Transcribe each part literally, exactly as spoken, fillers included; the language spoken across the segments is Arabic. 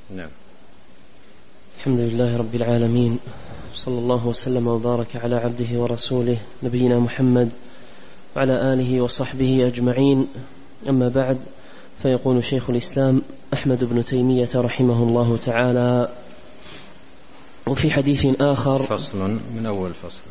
نعم. الحمد لله رب العالمين، صلى الله وسلم وبارك على عبده ورسوله نبينا محمد وعلى آله وصحبه أجمعين. أما بعد، فيقول شيخ الإسلام أحمد بن تيمية رحمه الله تعالى: وفي حديث آخر، فصل من أول فصل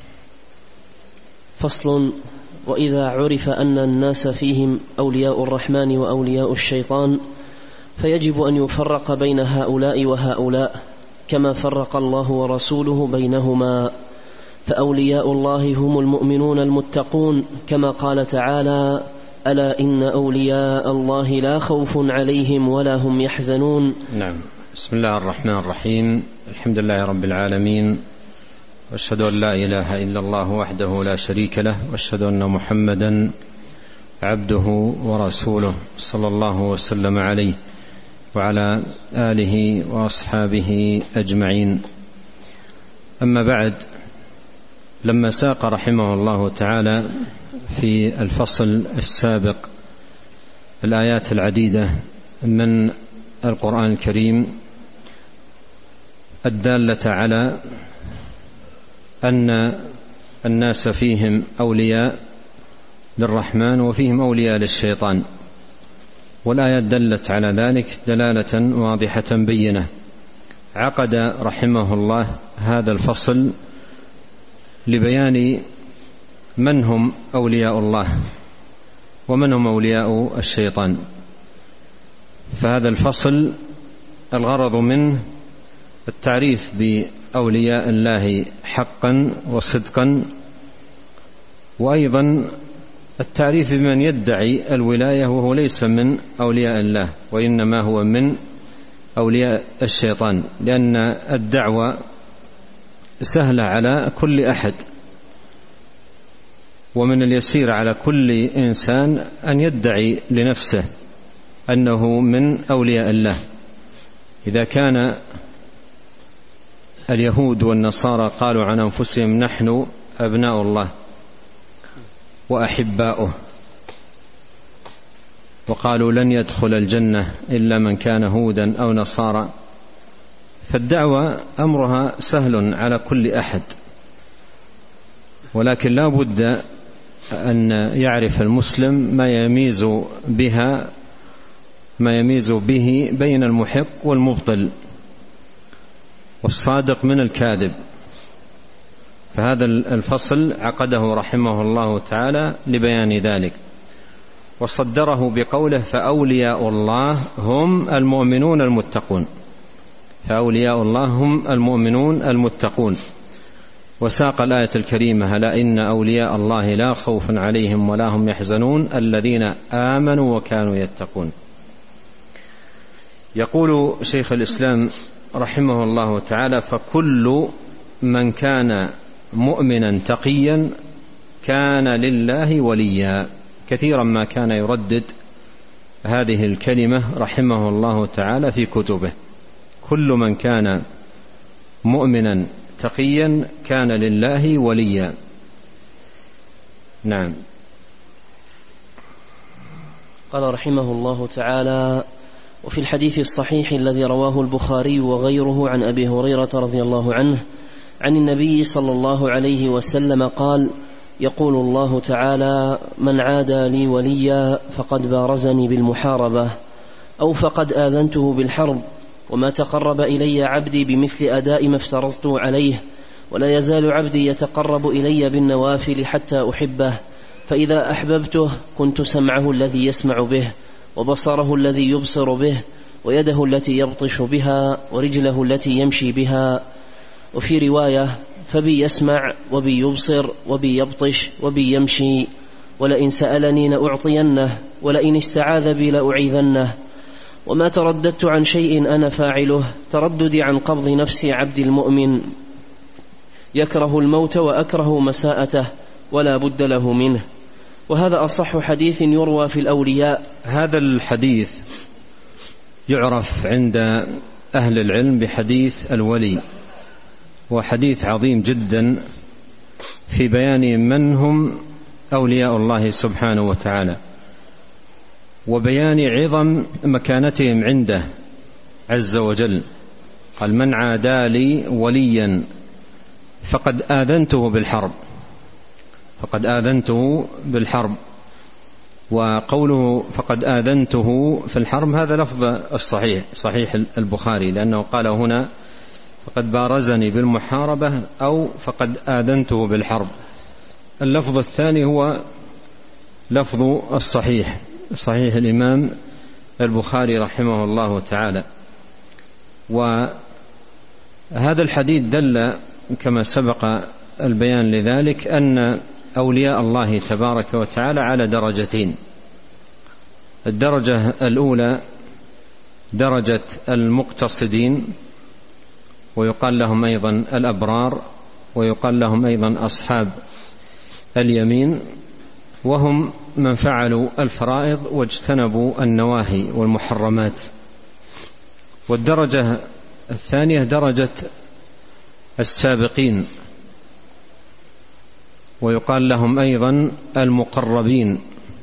فصل: وإذا عرف أن الناس فيهم أولياء الرحمن وأولياء الشيطان فيجب أن يفرق بين هؤلاء وهؤلاء كما فرق الله ورسوله بينهما، فأولياء الله هم المؤمنون المتقون كما قال تعالى: ألا إن أولياء الله لا خوف عليهم ولا هم يحزنون. نعم. بسم الله الرحمن الرحيم، الحمد لله رب العالمين، وأشهد أن لا إله إلا الله وحده لا شريك له، وأشهد أن محمدا عبده ورسوله صلى الله وسلم عليه وعلى آله وأصحابه أجمعين. أما بعد، لما ساق رحمه الله تعالى في الفصل السابق الآيات العديدة من القرآن الكريم الدالة على أن الناس فيهم أولياء للرحمن وفيهم أولياء للشيطان، والآيات دلت على ذلك دلالة واضحة بينة. عقد رحمه الله هذا الفصل لبيان من هم أولياء الله ومن هم أولياء الشيطان. فهذا الفصل الغرض منه التعريف بأولياء الله حقا وصدقا، وأيضا التعريف بمن يدعي الولاية وهو ليس من أولياء الله وإنما هو من أولياء الشيطان، لأن الدعوة سهلة على كل أحد، ومن اليسير على كل إنسان أن يدعي لنفسه أنه من أولياء الله. إذا كان اليهود والنصارى قالوا عن أنفسهم نحن أبناء الله وأحباؤه، وقالوا لن يدخل الجنة إلا من كان هودا أو نصارى، فالدعوة أمرها سهل على كل أحد، ولكن لا بد أن يعرف المسلم ما يميز بها ما يميز به بين المحق والمبطل والصادق من الكاذب. فهذا الفصل عقده رحمه الله تعالى لبيان ذلك، وصدره بقوله: فأولياء الله هم المؤمنون المتقون. فأولياء الله هم المؤمنون المتقون، وساق الآية الكريمة: ألا إن أولياء الله لا خوف عليهم ولا هم يحزنون الذين آمنوا وكانوا يتقون. يقول شيخ الإسلام رحمه الله تعالى: فكل من كان مؤمنا تقيا كان لله وليا. كثيرا ما كان يردد هذه الكلمة رحمه الله تعالى في كتبه: كل من كان مؤمنا تقيا كان لله وليا. نعم. قال رحمه الله تعالى: وفي الحديث الصحيح الذي رواه البخاري وغيره عن أبي هريرة رضي الله عنه عن النبي صلى الله عليه وسلم قال: يقول الله تعالى: من عادى لي وليا فقد بارزني بالمحاربة أو فقد آذنته بالحرب، وما تقرب إلي عبدي بمثل أداء ما افترضت عليه، ولا يزال عبدي يتقرب إلي بالنوافل حتى أحبه، فإذا أحببته كنت سمعه الذي يسمع به، وبصره الذي يبصر به، ويده التي يبطش بها، ورجله التي يمشي بها. وفي رواية: فبي يسمع وبي يبصر وبي يبطش وبي يمشي، ولئن سألني لأعطينه، ولئن استعاذ بي لأعيذنه. وما ترددت عن شيء أنا فاعله ترددي عن قبض نفس عبد المؤمن، يكره الموت وأكره مساءته ولا بد له منه. وهذا أصح حديث يروى في الأولياء. هذا الحديث يعرف عند أهل العلم بحديث الولي، وحديث عظيم جدا في بيان من هم أولياء الله سبحانه وتعالى، وبيان عظم مكانتهم عنده عز وجل، قال من عادى لي وليا فقد آذنته بالحرب، فقد آذنته بالحرب. وقوله فقد آذنته في الحرب هذا لفظ الصحيح صحيح البخاري، لأنه قال هنا فقد بارزني بالمحاربة أو فقد آذنته بالحرب. اللفظ الثاني هو لفظ الصحيح صحيح الإمام البخاري رحمه الله تعالى. وهذا الحديث دل كما سبق البيان لذلك أن أولياء الله تبارك وتعالى على درجتين. الدرجة الأولى درجة المقتصدين، ويقال لهم أيضا الأبرار، ويقال لهم أيضا أصحاب اليمين، وهم من فعلوا الفرائض واجتنبوا النواهي والمحرمات. والدرجة الثانية درجة السابقين، ويقال لهم أيضا المقربين،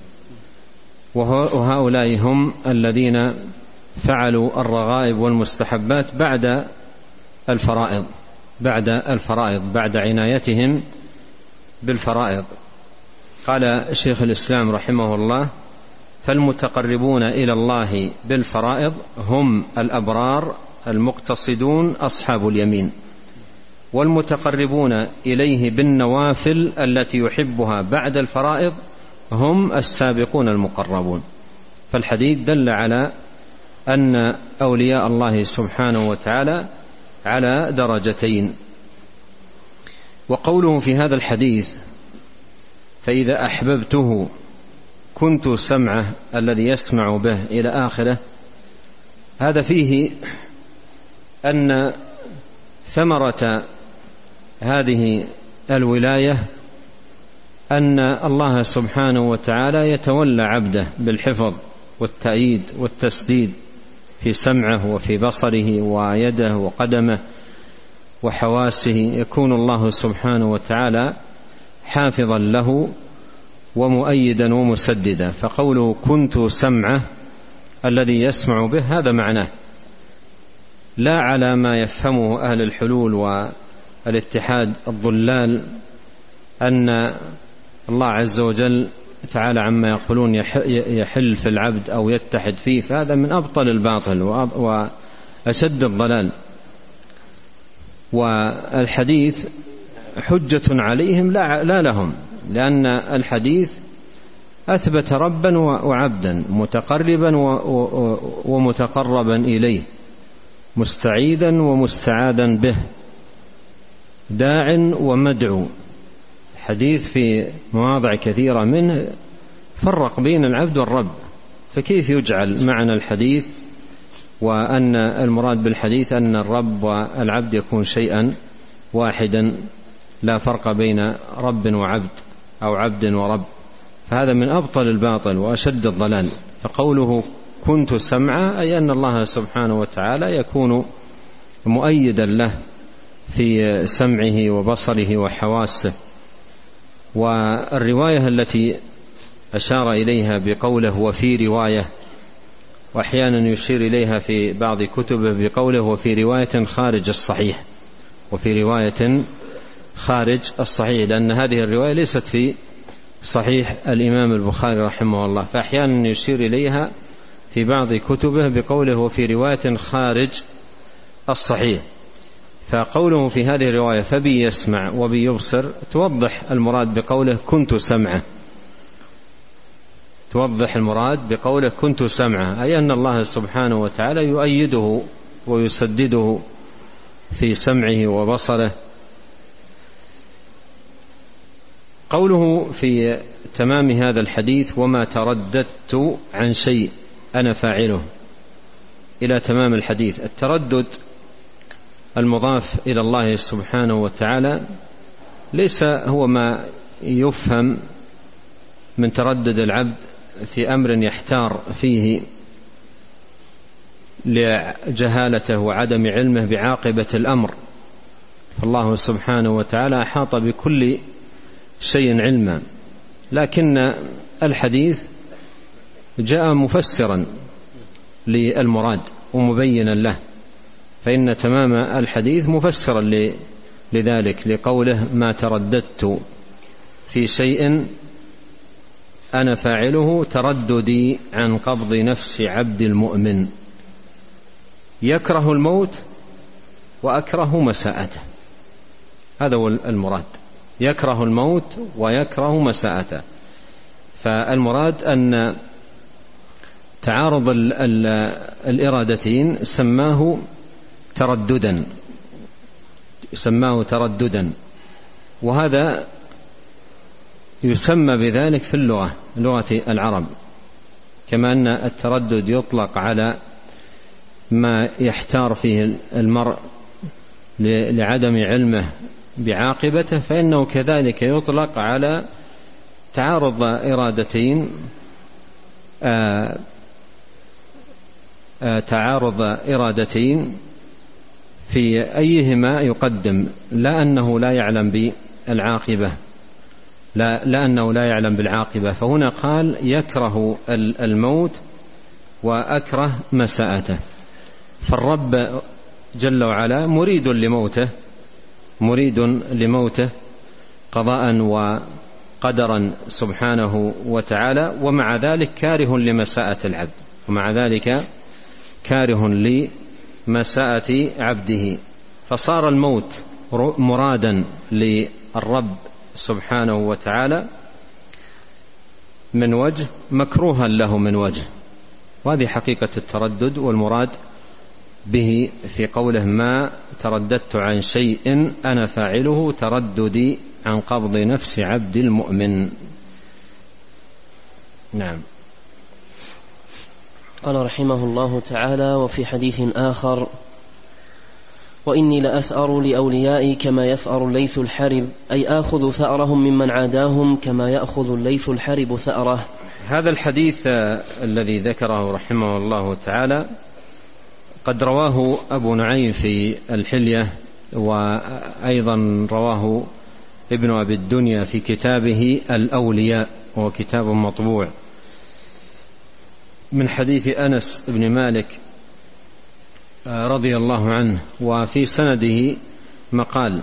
وهؤلاء هم الذين فعلوا الرغائب والمستحبات بعد الفرائض بعد الفرائض بعد عنايتهم بالفرائض. قال شيخ الإسلام رحمه الله: فالمتقربون إلى الله بالفرائض هم الأبرار المقتصدون أصحاب اليمين، والمتقربون إليه بالنوافل التي يحبها بعد الفرائض هم السابقون المقربون. فالحديث دل على أن أولياء الله سبحانه وتعالى على درجتين. وقوله في هذا الحديث: فإذا أحببته كنت سمعه الذي يسمع به إلى آخره، هذا فيه أن ثمرة هذه الولاية أن الله سبحانه وتعالى يتولى عبده بالحفظ والتأييد والتسديد في سمعه وفي بصره ويده وقدمه وحواسه، يكون الله سبحانه وتعالى حافظا له ومؤيدا ومسددا. فقوله كنت سمعه الذي يسمع به هذا معناه، لا على ما يفهمه أهل الحلول والاتحاد الضلال أن الله عز وجل تعالى عما يقولون يحل في العبد أو يتحد فيه، فهذا من أبطل الباطل وأشد الضلال. والحديث حجة عليهم لا لهم، لأن الحديث أثبت ربا وعبدا، متقربا ومتقربا إليه، مستعيذا ومستعاذا به، داع ومدعو. حديث في مواضع كثيرة منه فرق بين العبد والرب، فكيف يجعل معنى الحديث وأن المراد بالحديث أن الرب والعبد يكون شيئا واحدا، لا فرق بين رب وعبد أو عبد ورب؟ فهذا من أبطل الباطل وأشد الضلال. فقوله كنت سمعه أي أن الله سبحانه وتعالى يكون مؤيدا له في سمعه وبصره وحواسه. والرواية التي أشار إليها بقوله وفي رواية، وأحيانا يشير إليها في بعض كتبه بقوله وفي رواية خارج الصحيح، وفي رواية خارج الصحيح، لأن هذه الرواية ليست في صحيح الإمام البخاري رحمه الله، فأحيانا يشير إليها في بعض كتبه بقوله وفي رواية خارج الصحيح. فقوله في هذه الرواية فبي يسمع وبي يبصر توضح المراد بقوله كنت سمعه، توضح المراد بقوله كنت سمعه أي أن الله سبحانه وتعالى يؤيده ويسدده في سمعه وبصره. قوله في تمام هذا الحديث وما ترددت عن شيء أنا فاعله، إلى تمام الحديث. التردد المضاف إلى الله سبحانه وتعالى ليس هو ما يفهم من تردد العبد في أمر يحتار فيه لجهالته وعدم علمه بعاقبة الأمر، فالله سبحانه وتعالى أحاط بكل شيء علما، لكن الحديث جاء مفسرا للمراد ومبينا له، فإن تمام الحديث مفسرا لذلك لقوله ما ترددت في شيء أنا فاعله ترددي عن قبض نفس عبد المؤمن، يكره الموت وأكره مساءته، هذا هو المراد، يكره الموت ويكره مساءته. فالمراد أن تعارض الإرادتين سماه ترددا سماه ترددا وهذا يسمى بذلك في اللغة لغة العرب، كما أن التردد يطلق على ما يحتار فيه المرء لعدم علمه بعاقبته، فإنه كذلك يطلق على تعارض إرادتين آآ آآ تعارض إرادتين في أيهما يقدم، لا أنه لا يعلم بالعاقبة لا لأنه لا يعلم بالعاقبة، فهنا قال يكره الموت وأكره مساءته. فالرب جل وعلا مريد لموته مريد لموته قضاء وقدرا سبحانه وتعالى، ومع ذلك كاره لمساءة العبد ومع ذلك كاره لمساءة عبده، فصار الموت مرادا للرب سبحانه وتعالى من وجه، مكروها له من وجه، وهذه حقيقة التردد والمراد به في قوله ما ترددت عن شيء أنا فاعله ترددي عن قبض نفس عبد المؤمن. نعم. قال رحمه الله تعالى: وفي حديث آخر: وإني لأثأر لأوليائي كما يثأر الليث الحرب، أي آخذ ثأرهم ممن عاداهم كما يأخذ الليث الحرب ثأره. هذا الحديث الذي ذكره رحمه الله تعالى قد رواه أبو نعيم في الحلية، وأيضا رواه ابن أبي الدنيا في كتابه الأولياء، وهو كتاب مطبوع، من حديث أنس بن مالك رضي الله عنه، وفي سنده مقال.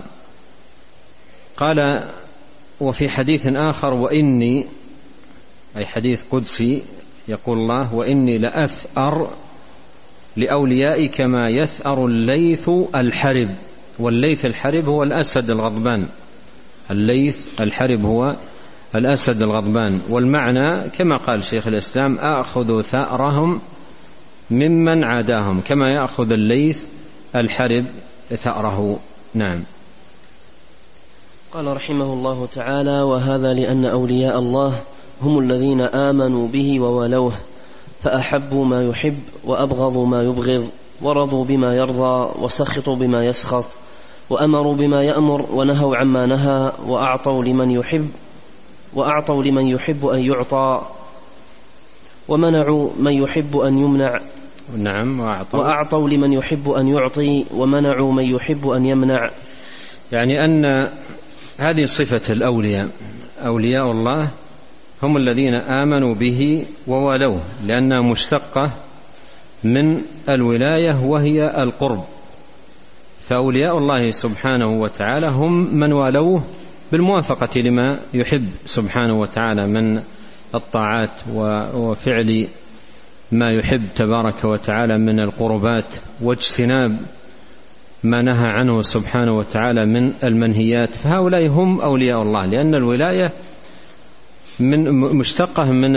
قال: وفي حديث آخر: وإني، أي حديث قدسي، يقول الله: وإني لأثأر لأوليائي كما يثأر الليث الحرب. والليث الحرب هو الأسد الغضبان، الليث الحرب هو الأسد الغضبان، والمعنى كما قال شيخ الإسلام: آخذ ثأرهم ممن عاداهم كما يأخذ الليث الحرب ثأره. نعم. قال رحمه الله تعالى: وهذا لأن أولياء الله هم الذين آمنوا به وولوه، فأحبوا ما يحب وأبغضوا ما يبغض، ورضوا بما يرضى وسخطوا بما يسخط، وأمروا بما يأمر ونهوا عما نهى، وأعطوا لمن يحب وأعطوا لمن يحب أن يعطى، ومنعوا من يحب أن يمنع. نعم. وأعطوا, وأعطوا لمن يحب أن يعطي، ومنعوا من يحب أن يمنع. يعني أن هذه صفة الأولياء، أولياء الله هم الذين آمنوا به وولوه، لأنها مشتقة من الولاية وهي القرب، فأولياء الله سبحانه وتعالى هم من والوه بالموافقة لما يحب سبحانه وتعالى من الطاعات وفعل ما يحب تبارك وتعالى من القربات، واجتناب ما نهى عنه سبحانه وتعالى من المنهيات، فهؤلاء هم أولياء الله، لأن الولاية من مشتقة من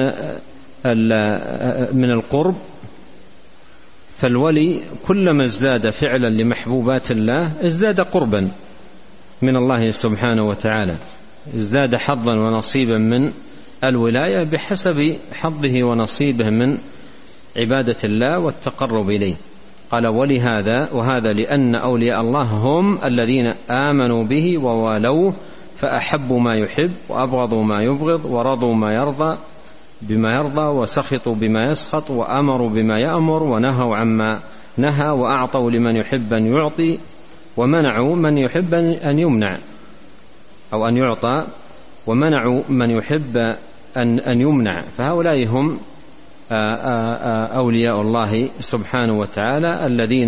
من القرب، فالولي كلما ازداد فعلا لمحبوبات الله ازداد قربا من الله سبحانه وتعالى، ازداد حظا ونصيبا من الولاية بحسب حظه ونصيبه من عبادة الله والتقرب إليه. قال: ولهذا وهذا لأن أولياء الله هم الذين آمنوا به ووالوه، فأحبوا ما يحب وأبغضوا ما يبغض، ورضوا ما يرضى بما يرضى، وسخطوا بما يسخط، وأمروا بما يأمر، ونهوا عما نهى، وأعطوا لمن يحب أن يعطي، ومنعوا من يحب أن يمنع أو أن يعطى، ومنعوا من يحب أن أن يمنع. فهؤلاء هم أولياء الله سبحانه وتعالى الذين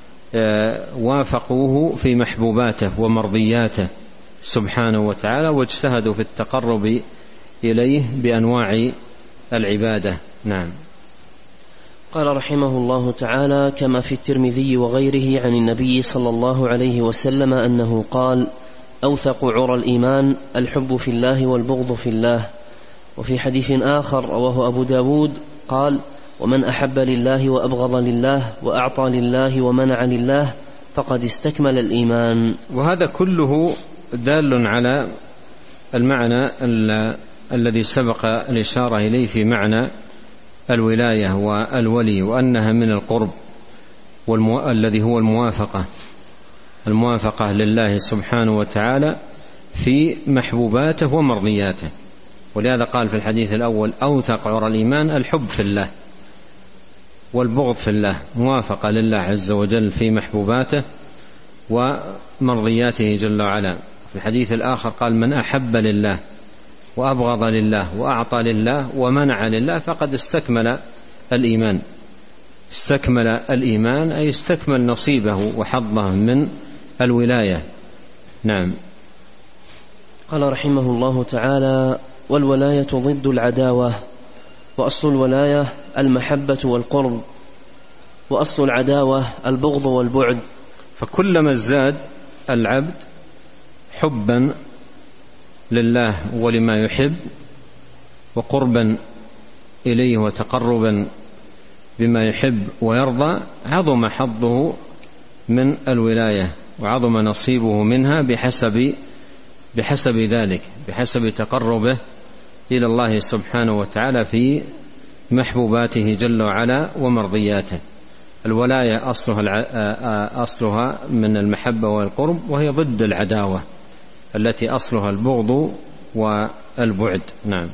وافقوه في محبوباته ومرضياته سبحانه وتعالى واجتهدوا في التقرب إليه بأنواع العبادة. نعم. قال رحمه الله تعالى: كما في الترمذي وغيره عن النبي صلى الله عليه وسلم أنه قال: أوثق عرى الإيمان الحب في الله والبغض في الله. وفي حديث آخر رواه أبو داود قال: ومن أحب لله وأبغض لله وأعطى لله ومنع لله فقد استكمل الإيمان. وهذا كله دال على المعنى الذي سبق الإشارة إليه في معنى الولاية والولي، وأنها من القرب والمو... الذي هو الموافقة الموافقة لله سبحانه وتعالى في محبوباته ومرضياته. ولهذا قال في الحديث الأول: أوثق عرى الإيمان الحب في الله والبغض في الله، موافقة لله عز وجل في محبوباته ومرضياته جل وعلا. في الحديث الآخر قال: من أحب لله وأبغض لله وأعطى لله ومنع لله فقد استكمل الإيمان. استكمل الإيمان أي استكمل نصيبه وحظه من الولاية. نعم. قال رحمه الله تعالى: والولاية ضد العداوة، وأصل الولاية المحبة والقرب، وأصل العداوة البغض والبعد. فكلما ازداد العبد حبا لله ولما يحب وقربا إليه وتقربا بما يحب ويرضى، عظم حظه من الولاية وعظم نصيبه منها بحسب بحسب ذلك، بحسب تقربه إلى الله سبحانه وتعالى في محبوباته جل وعلا ومرضياته. الولاية أصلها, أصلها من المحبة والقرب، وهي ضد العداوة التي أصلها البغض والبعد. نعم.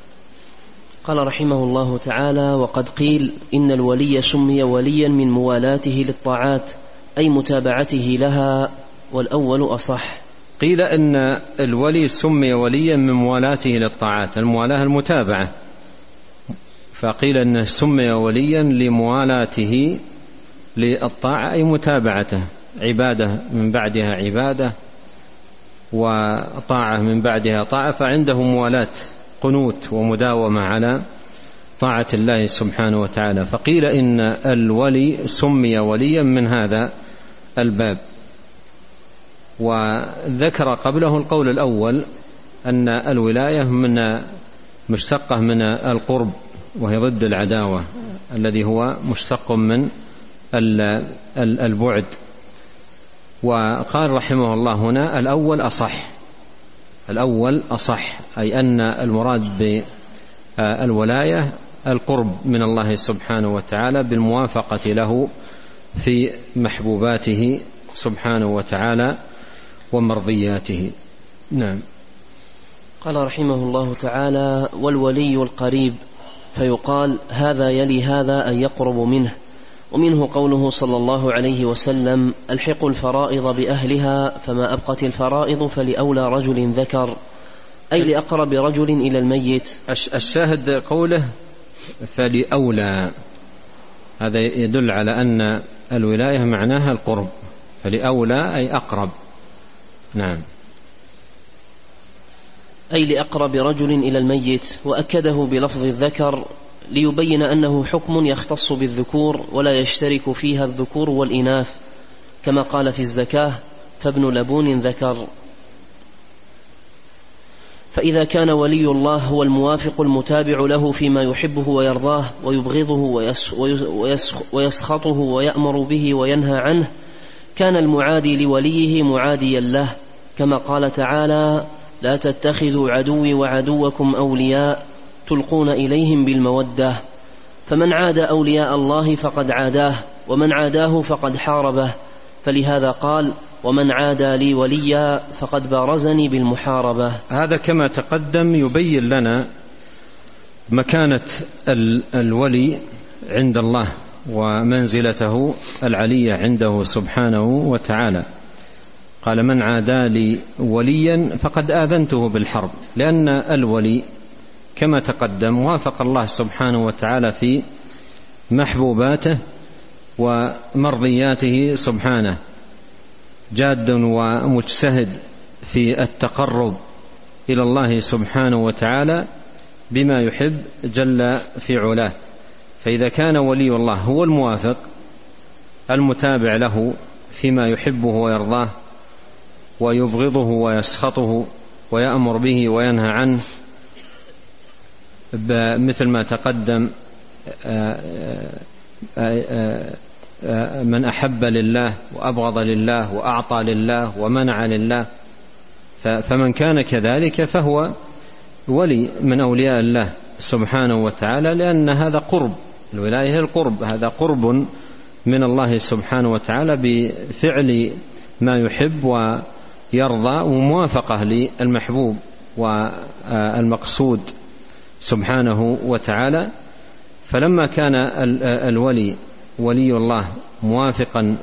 قال رحمه الله تعالى: وقد قيل إن الولي سمي وليا من موالاته للطاعات أي متابعته لها، والأول أصح. قيل إن الولي سمي وليا من موالاته للطاعات، الموالاة المتابعة، فقيل إنه سمي وليا لموالاته للطاعة أي متابعته، عبادة من بعدها عبادة وطاعة من بعدها طاعة، فعنده موالاة قنوت ومداومة على طاعة الله سبحانه وتعالى. فقيل إن الولي سمي وليا من هذا الباب. وذكر قبله القول الأول أن الولاية من مشتقة من القرب، وهي ضد العداوة الذي هو مشتق من البعد. وقال رحمه الله هنا: الأول أصح. الأول أصح أي أن المراد بالولاية القرب من الله سبحانه وتعالى بالموافقة له في محبوباته سبحانه وتعالى ومرضياته. نعم. قال رحمه الله تعالى: والولي القريب، فيقال هذا يلي هذا أن يقرب منه. ومنه قوله صلى الله عليه وسلم: الحقوا الفرائض بأهلها، فما أبقت الفرائض فلأولى رجل ذكر، أي لأقرب رجل إلى الميت. الشاهد قوله فلأولى، هذا يدل على أن الولاية معناها القرب، فلأولى أي أقرب. نعم. أي لأقرب رجل إلى الميت، وأكده بلفظ الذكر ليبين أنه حكم يختص بالذكور ولا يشترك فيها الذكور والإناث، كما قال في الزكاة: فابن لبون ذكر. فإذا كان ولي الله هو الموافق المتابع له فيما يحبه ويرضاه ويبغضه ويسخطه ويأمر به وينهى عنه، كان المعادي لوليه معاديا له، كما قال تعالى: لا تتخذوا عدوي وعدوكم أولياء تلقون إليهم بالمودة. فمن عاد أولياء الله فقد عاداه، ومن عاداه فقد حاربه. فلهذا قال: ومن عادى لي وليا فقد بارزني بالمحاربة. هذا كما تقدم يبين لنا مكانة الولي عند الله ومنزلته العلية عنده سبحانه وتعالى. قال: من عادى لي وليا فقد آذنته بالحرب، لأن الولي كما تقدم وافق الله سبحانه وتعالى في محبوباته ومرضياته سبحانه، جاد ومجتهد في التقرب إلى الله سبحانه وتعالى بما يحب جل في علاه. فإذا كان ولي الله هو الموافق المتابع له فيما يحبه ويرضاه ويبغضه ويسخطه ويأمر به وينهى عنه مثل ما تقدم، من أحب لله وأبغض لله وأعطى لله ومنع لله، فمن كان كذلك فهو ولي من أولياء الله سبحانه وتعالى، لأن هذا قرب، الولاية القرب، هذا قرب من الله سبحانه وتعالى بفعل ما يحب ويرضى وموافقة للمحبوب والمقصود سبحانه وتعالى. فلما كان الولي ولي الله موافقا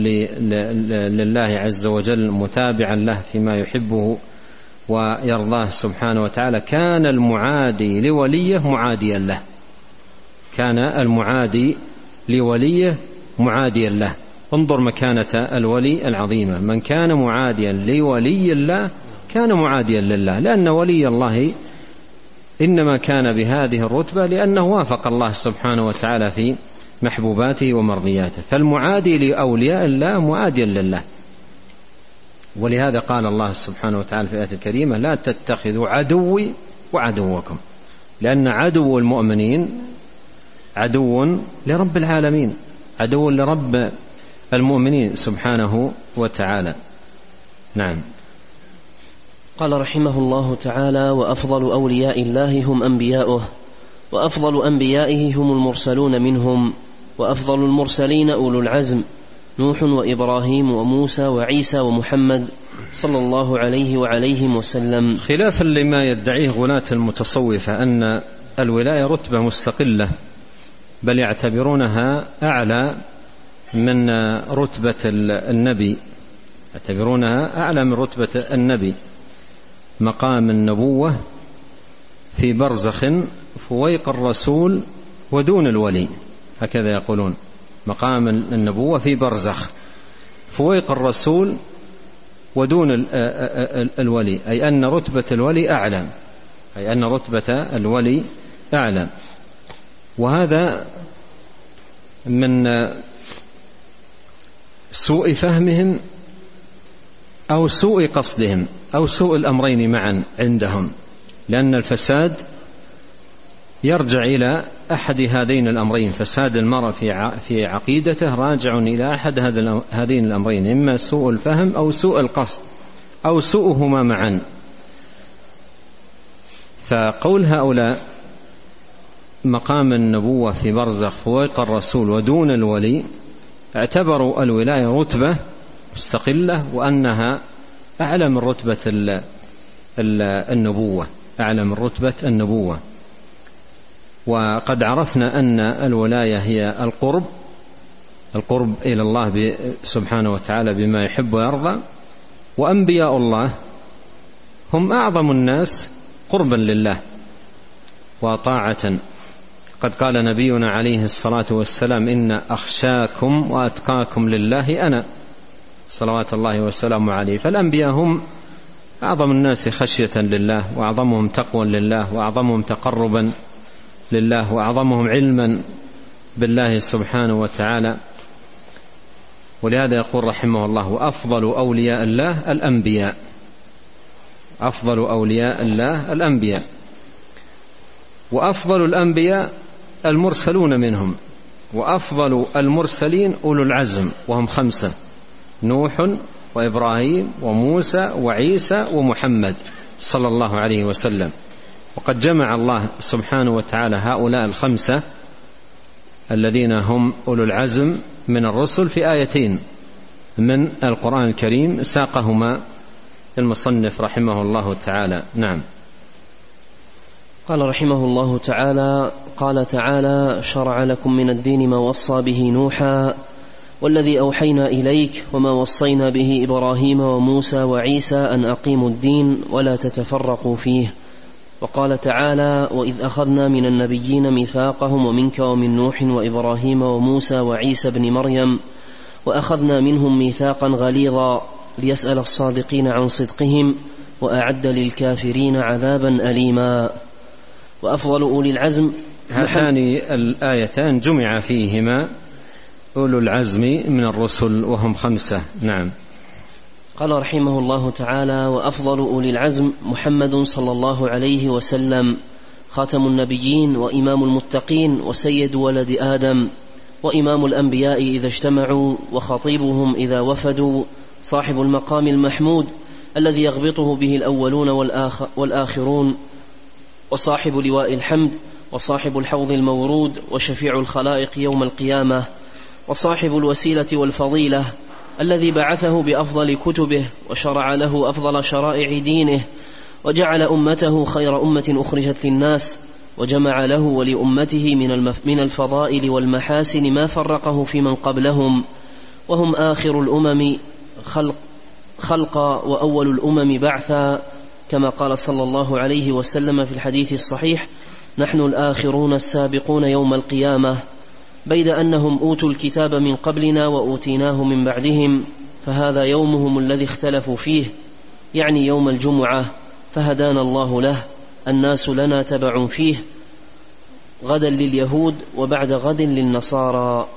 لله عز وجل متابعا له فيما يحبه ويرضاه سبحانه وتعالى، كان المعادي لوليه معاديا له، كان المعادي لوليه معاديا له. انظر مكانة الولي العظيمة، من كان معاديا لولي الله كان معاديا لله، لأن ولي الله إنما كان بهذه الرتبة لأنه وافق الله سبحانه وتعالى في محبوباته ومرضياته، فالمعادي لأولياء الله معاديا لله. ولهذا قال الله سبحانه وتعالى في الآية الكريمة: لا تتخذوا عدوي وعدوكم، لأن عدو المؤمنين عدو لرب العالمين، عدو لرب المؤمنين سبحانه وتعالى. نعم. قال رحمه الله تعالى: وأفضل أولياء الله هم أنبياؤه، وأفضل أنبيائه هم المرسلون منهم، وأفضل المرسلين أولو العزم، نوح وإبراهيم وموسى وعيسى ومحمد صلى الله عليه وعليهم وسلم. خلافا لما يدعيه غلاة المتصوفة أن الولاية رتبة مستقلة، بل يعتبرونها أعلى من رتبة النبي، يعتبرونها أعلى من رتبة النبي، مقام النبوة في برزخ فويق الرسول ودون الولي، هكذا يقولون، مقام النبوة في برزخ فويق الرسول ودون الولي، أي أن رتبة الولي أعلى، أي أن رتبة الولي أعلى. وهذا من سوء فهمهم أو سوء قصدهم أو سوء الأمرين معا عندهم، لأن الفساد يرجع إلى أحد هذين الأمرين، فساد المرء في عقيدته راجع إلى أحد هذين الأمرين، إما سوء الفهم أو سوء القصد أو سوءهما معا. فقول هؤلاء مقام النبوة في برزخ فوق الرسول ودون الولي، اعتبروا الولاية رتبة مستقلة وأنها أعلى من رتبة النبوة، أعلى من رتبة النبوة. وقد عرفنا أن الولاية هي القرب، القرب إلى الله سبحانه وتعالى بما يحب ويرضى، وأنبياء الله هم أعظم الناس قربا لله وطاعة. قد قال نبينا عليه الصلاة والسلام: إن أخشاكم وأتقاكم لله أنا، صلوات الله وسلامه عليه. فالأنبياء هم أعظم الناس خشية لله، وأعظمهم تقوى لله، وأعظمهم تقربا لله، وأعظمهم علما بالله سبحانه وتعالى. ولهذا يقول رحمه الله: وأفضل أولياء الله الأنبياء، أفضل أولياء الله الأنبياء، وأفضل الأنبياء المرسلون منهم، وأفضل المرسلين أولو العزم وهم خمسة: نوح وإبراهيم وموسى وعيسى ومحمد صلى الله عليه وسلم. وقد جمع الله سبحانه وتعالى هؤلاء الخمسة الذين هم أولو العزم من الرسل في آيتين من القرآن الكريم ساقهما المصنف رحمه الله تعالى. نعم. قال رحمه الله تعالى: قال تعالى: شرع لكم من الدين ما وصى به نوحا والذي أوحينا إليك وما وصينا به إبراهيم وموسى وعيسى أن أقيموا الدين ولا تتفرقوا فيه وقال تعالى: وإذ أخذنا من النبيين ميثاقهم ومنك ومن نوح وإبراهيم وموسى وعيسى بن مريم وأخذنا منهم ميثاقا غليظا ليسأل الصادقين عن صدقهم وأعد للكافرين عذابا أليما. وأفضل أولي العزم هاتان الآيتان جمع فيهما أولو العزم من الرسل وهم خمسة. نعم. قال رحمه الله تعالى: وأفضل أولي العزم محمد صلى الله عليه وسلم، خاتم النبيين وإمام المتقين وسيد ولد آدم وإمام الأنبياء إذا اجتمعوا وخطيبهم إذا وفدوا، صاحب المقام المحمود الذي يغبطه به الأولون والآخرون، وصاحب لواء الحمد، وصاحب الحوض المورود، وشفيع الخلائق يوم القيامة، وصاحب الوسيلة والفضيلة الذي بعثه بأفضل كتبه وشرع له أفضل شرائع دينه، وجعل أمته خير أمة أخرجت للناس، وجمع له ولأمته من الفضائل والمحاسن ما فرقه في من قبلهم، وهم آخر الأمم خلق خلقا وأول الأمم بعثا، كما قال صلى الله عليه وسلم في الحديث الصحيح: نحن الآخرون السابقون يوم القيامة، بيد أنهم أوتوا الكتاب من قبلنا وأوتيناه من بعدهم، فهذا يومهم الذي اختلفوا فيه، يعني يوم الجمعة، فهدانا الله له، الناس لنا تبع فيه، غدا لليهود وبعد غد للنصارى.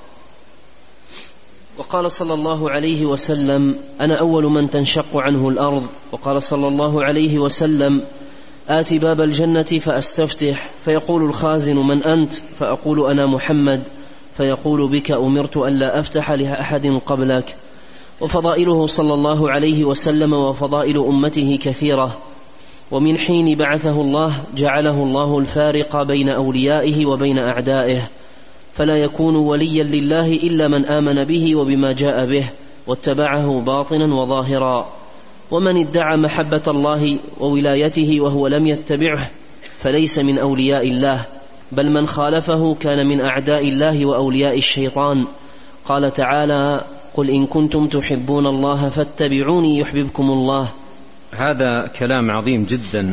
وقال صلى الله عليه وسلم: أنا أول من تنشق عنه الأرض. وقال صلى الله عليه وسلم: آتي باب الجنة فأستفتح، فيقول الخازن: من أنت؟ فأقول: أنا محمد، فيقول: بك أمرت ألا أفتح لأحد قبلك. وفضائله صلى الله عليه وسلم وفضائل أمته كثيرة، ومن حين بعثه الله جعله الله الفارق بين أوليائه وبين أعدائه، فلا يكون وليا لله إلا من آمن به وبما جاء به واتبعه باطنا وظاهرا. ومن ادعى محبة الله وولايته وهو لم يتبعه فليس من أولياء الله، بل من خالفه كان من أعداء الله وأولياء الشيطان. قال تعالى: قل إن كنتم تحبون الله فاتبعوني يحببكم الله. هذا كلام عظيم جدا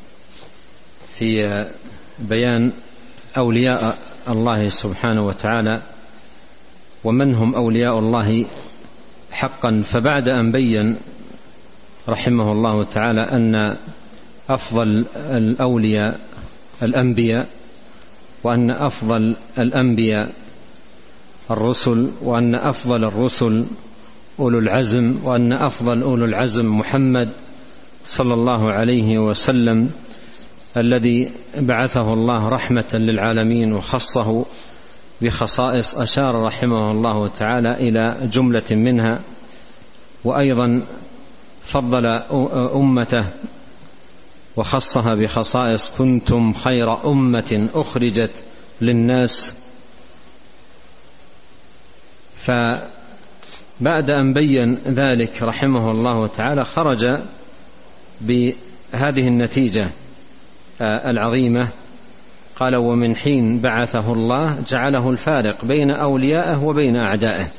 في بيان أولياء الله سبحانه وتعالى ومن هم أولياء الله حقا. فبعد أن بين رحمه الله تعالى أن أفضل الأولياء الأنبياء، وأن أفضل الأنبياء الرسل، وأن أفضل الرسل أولو العزم، وأن أفضل أولو العزم محمد صلى الله عليه وسلم الذي بعثه الله رحمة للعالمين وخصه بخصائص أشار رحمه الله تعالى إلى جملة منها، وأيضا فضل أمته وخصها بخصائص: كنتم خير أمة أخرجت للناس. فبعد أن بين ذلك رحمه الله تعالى خرج بهذه النتيجة العظيمة، قال: ومن حين بعثه الله جعله الفارق بين أوليائه وبين أعدائه،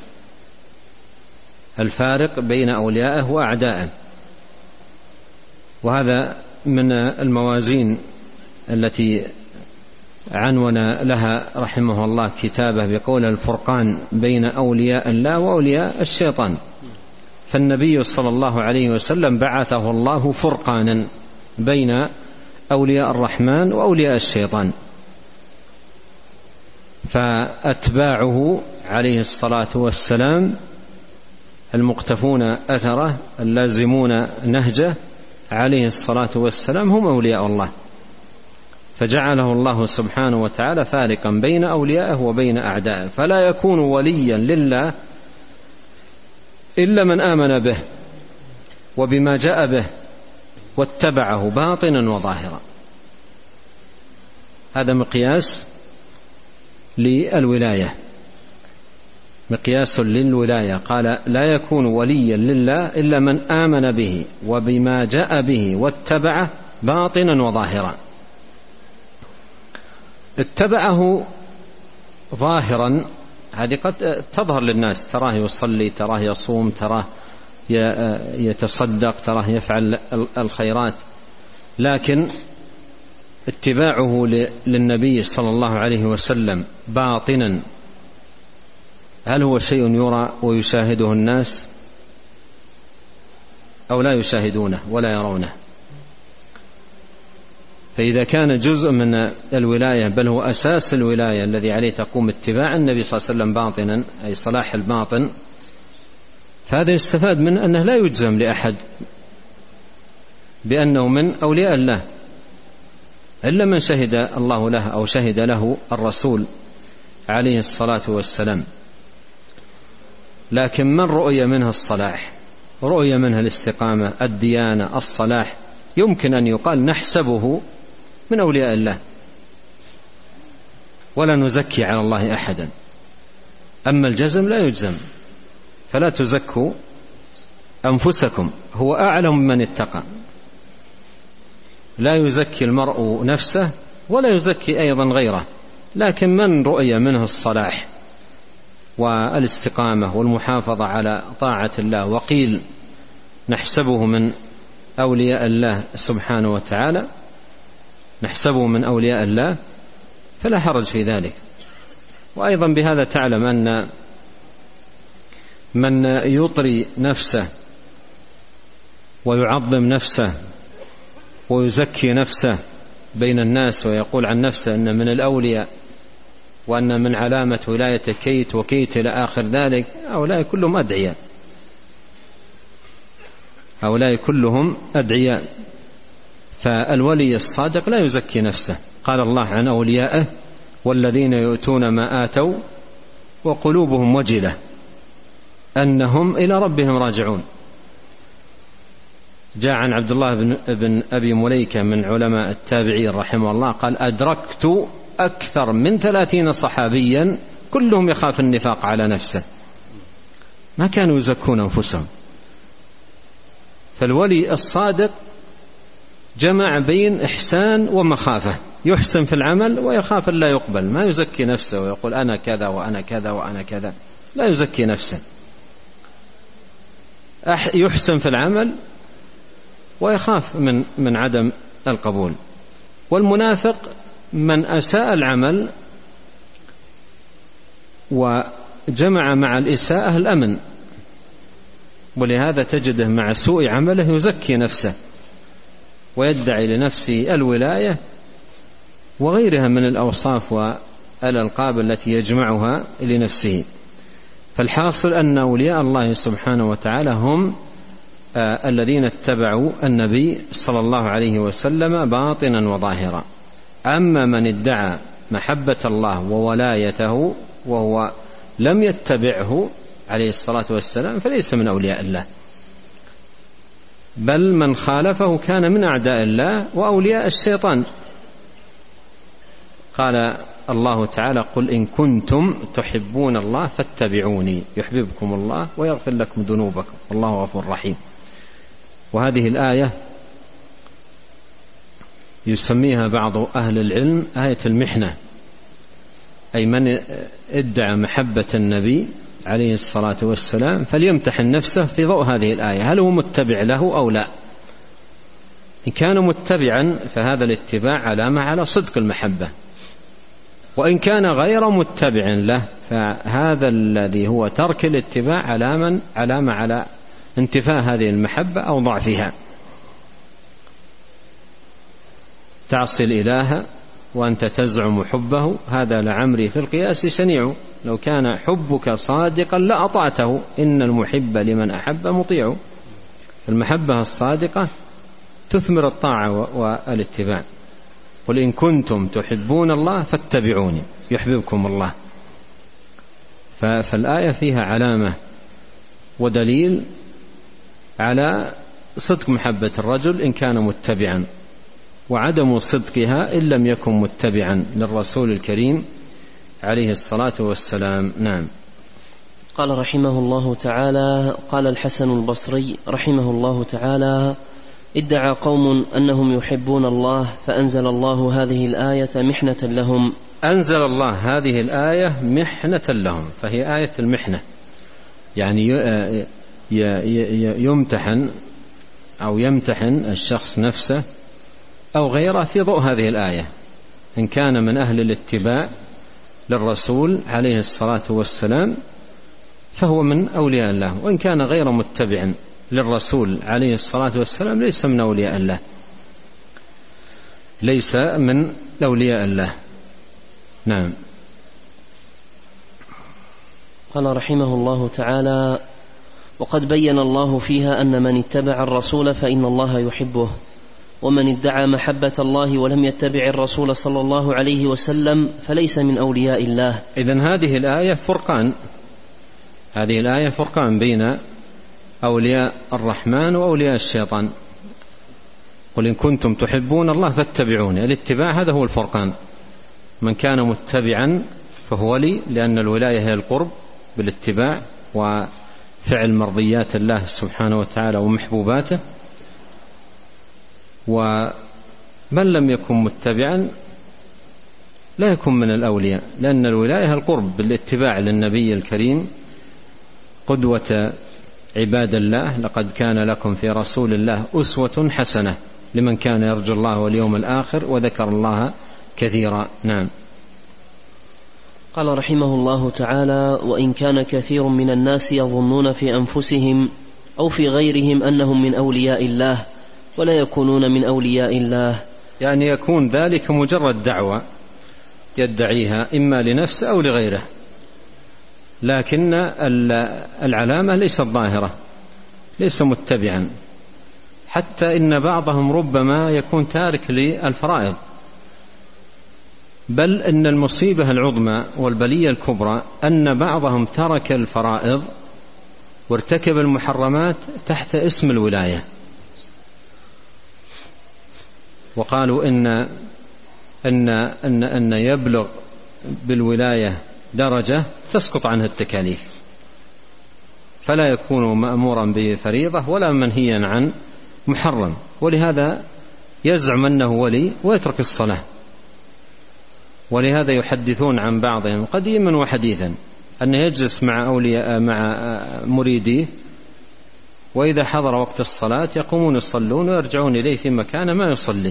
الفارق بين أوليائه وأعدائه. وهذا من الموازين التي عنون لها رحمه الله كتابه بقول: الفرقان بين أولياء الله وأولياء الشيطان. فالنبي صلى الله عليه وسلم بعثه الله فرقانا بين أولياء الرحمن وأولياء الشيطان، فأتباعه عليه الصلاة والسلام المقتفون أثره اللازمون نهجه عليه الصلاة والسلام هم أولياء الله، فجعله الله سبحانه وتعالى فارقا بين أوليائه وبين أعدائه، فلا يكون وليا لله إلا من آمن به وبما جاء به واتبعه باطنا وظاهرا. هذا مقياس للولاية، مقياس للولاية. قال: لا يكون وليا لله إلا من آمن به وبما جاء به واتبعه باطنا وظاهرا. اتبعه ظاهرا هذه قد تظهر للناس، تراه يصلي، تراه يصوم، تراه يتصدق، تراه يفعل الخيرات، لكن اتباعه للنبي صلى الله عليه وسلم باطنا هل هو شيء يرى ويشاهده الناس أو لا يشاهدونه ولا يرونه؟ فإذا كان جزء من الولاية بل هو أساس الولاية الذي عليه تقوم اتباع النبي صلى الله عليه وسلم باطنا أي صلاح الباطن، فهذا يستفاد من أنه لا يجزم لأحد بأنه من أولياء الله إلا من شهد الله له أو شهد له الرسول عليه الصلاة والسلام. لكن من رؤي منه الصلاح، رؤي منه الاستقامة، الديانة، الصلاح، يمكن أن يقال نحسبه من أولياء الله ولا نزكي على الله أحدا. أما الجزم لا يجزم، فلا تزكوا أنفسكم، هو أعلم من اتقى. لا يزكي المرء نفسه ولا يزكي أيضا غيره، لكن من رؤي منه الصلاح والاستقامة والمحافظة على طاعة الله وقيل نحسبه من أولياء الله سبحانه وتعالى، نحسبه من أولياء الله، فلا حرج في ذلك. وأيضا بهذا تعلم أن من يطري نفسه ويعظم نفسه ويزكي نفسه بين الناس ويقول عن نفسه أن من الأولياء وأن من علامة ولاية كيت وكيت إلى آخر ذلك، هؤلاء كلهم أدعياء، هؤلاء كلهم أدعياء. فالولي الصادق لا يزكي نفسه. قال الله عن أوليائه والذين يؤتون ما آتوا وقلوبهم وجلة أنهم إلى ربهم راجعون. جاء عن عبد الله بن, بن أبي مليكة من علماء التابعين رحمه الله قال أدركت أكثر من ثلاثين صحابيا كلهم يخاف النفاق على نفسه، ما كانوا يزكون أنفسهم. فالولي الصادق جمع بين إحسان ومخافة، يحسن في العمل ويخاف لا يقبل، ما يزكي نفسه ويقول أنا كذا وأنا كذا وأنا كذا، لا يزكي نفسه، يحسن في العمل ويخاف من من عدم القبول. والمنافق من أساء العمل وجمع مع الإساءة الأمن، ولهذا تجده مع سوء عمله يزكي نفسه ويدعي لنفسه الولاية وغيرها من الأوصاف والألقاب التي يجمعها لنفسه. فالحاصل أن أولياء الله سبحانه وتعالى هم آه الذين اتبعوا النبي صلى الله عليه وسلم باطنا وظاهرا. أما من ادعى محبة الله وولايته وهو لم يتبعه عليه الصلاة والسلام فليس من أولياء الله، بل من خالفه كان من أعداء الله وأولياء الشيطان. قال الله تعالى قل إن كنتم تحبون الله فاتبعوني يحببكم الله ويغفر لكم ذنوبكم والله غفور رحيم. وهذه الآية يسميها بعض أهل العلم آية المحنة، أي من ادعى محبة النبي عليه الصلاة والسلام فليمتحن نفسه في ضوء هذه الآية، هل هو متبع له أو لا؟ إن كان متبعا فهذا الاتباع علامة على صدق المحبة، وإن كان غير متبع له فهذا الذي هو ترك الاتباع علامة, علامة على انتفاء هذه المحبة أو ضعفها. تعصي الإله وأنت تزعم حبه هذا لعمري في القياس شنيع، لو كان حبك صادقا لأطعته إن المحب لمن أحب مطيع. المحبة الصادقة تثمر الطاعة والاتباع. قل إن كنتم تحبون الله فاتبعوني يحببكم الله. فالآية فيها علامة ودليل على صدق محبة الرجل إن كان متبعا، وعدم صدقها إن لم يكن متبعا للرسول الكريم عليه الصلاة والسلام. نعم. قال رحمه الله تعالى قال الحسن البصري رحمه الله تعالى ادعى قوم أنهم يحبون الله فأنزل الله هذه الآية محنة لهم. أنزل الله هذه الآية محنة لهم، فهي آية المحنة، يعني يمتحن أو يمتحن الشخص نفسه أو غيره في ضوء هذه الآية. إن كان من أهل الاتباع للرسول عليه الصلاة والسلام فهو من أولياء الله، وإن كان غير متبع للرسول عليه الصلاة والسلام ليس من أولياء الله، ليس من أولياء الله. نعم. قال رحمه الله تعالى: وقد بين الله فيها أن من اتبع الرسول فإن الله يحبه، ومن ادعى محبة الله ولم يتبع الرسول صلى الله عليه وسلم فليس من أولياء الله. إذن هذه الآية فرقان، هذه الآية فرقان بين أولياء الرحمن وأولياء الشيطان. قل إن كنتم تحبون الله فاتبعوني. الاتباع هذا هو الفرقان، من كان متبعا فهو لي، لأن الولاية هي القرب بالاتباع وفعل مرضيات الله سبحانه وتعالى ومحبوباته، ومن لم يكن متبعا لا يكون من الأولياء، لأن الولاية القرب بالاتباع للنبي الكريم قدوة عباد الله. لقد كان لكم في رسول الله أسوة حسنة لمن كان يرجو الله واليوم الآخر وذكر الله كثيرا. نعم. قال رحمه الله تعالى: وإن كان كثير من الناس يظنون في أنفسهم أو في غيرهم أنهم من أولياء الله ولا يكونون من أولياء الله، يعني يكون ذلك مجرد دعوة يدعيها إما لنفسه أو لغيره، لكن العلامة ليست ظاهرة، ليس متبعا. حتى إن بعضهم ربما يكون تارك للفرائض، بل إن المصيبة العظمى والبلية الكبرى أن بعضهم ترك الفرائض وارتكب المحرمات تحت اسم الولاية، وقالوا إن أن أن أن يبلغ بالولاية درجة تسقط عنها التكاليف، فلا يكون مأمورا بفريضة ولا منهيا عن محرم، ولهذا يزعم أنه ولي ويترك الصلاة. ولهذا يحدثون عن بعضهم قديما وحديثا أنه يجلس مع أولياء مع مريديه، وإذا حضر وقت الصلاة يقومون يصلون ويرجعون إليه في مكانه ما يصلي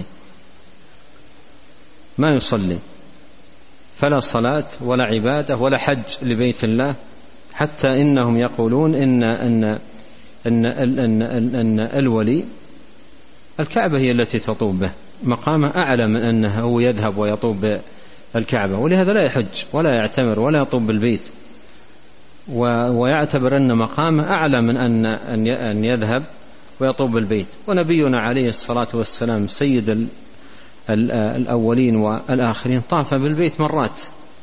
ما يصلي فلا صلاة ولا عبادة ولا حج لبيت الله. حتى إنهم يقولون إن أن أن أن أن, أن الولي الكعبة هي التي تطوب به، مقامه أعلى من أنه يذهب ويطوب الكعبة، ولهذا لا يحج ولا يعتمر ولا يطوب بالبيت، ويعتبر أن مقامه أعلى من أن أن يذهب ويطوب بالبيت. ونبينا عليه الصلاة والسلام سيد الأولين والآخرين طاف بالبيت مرات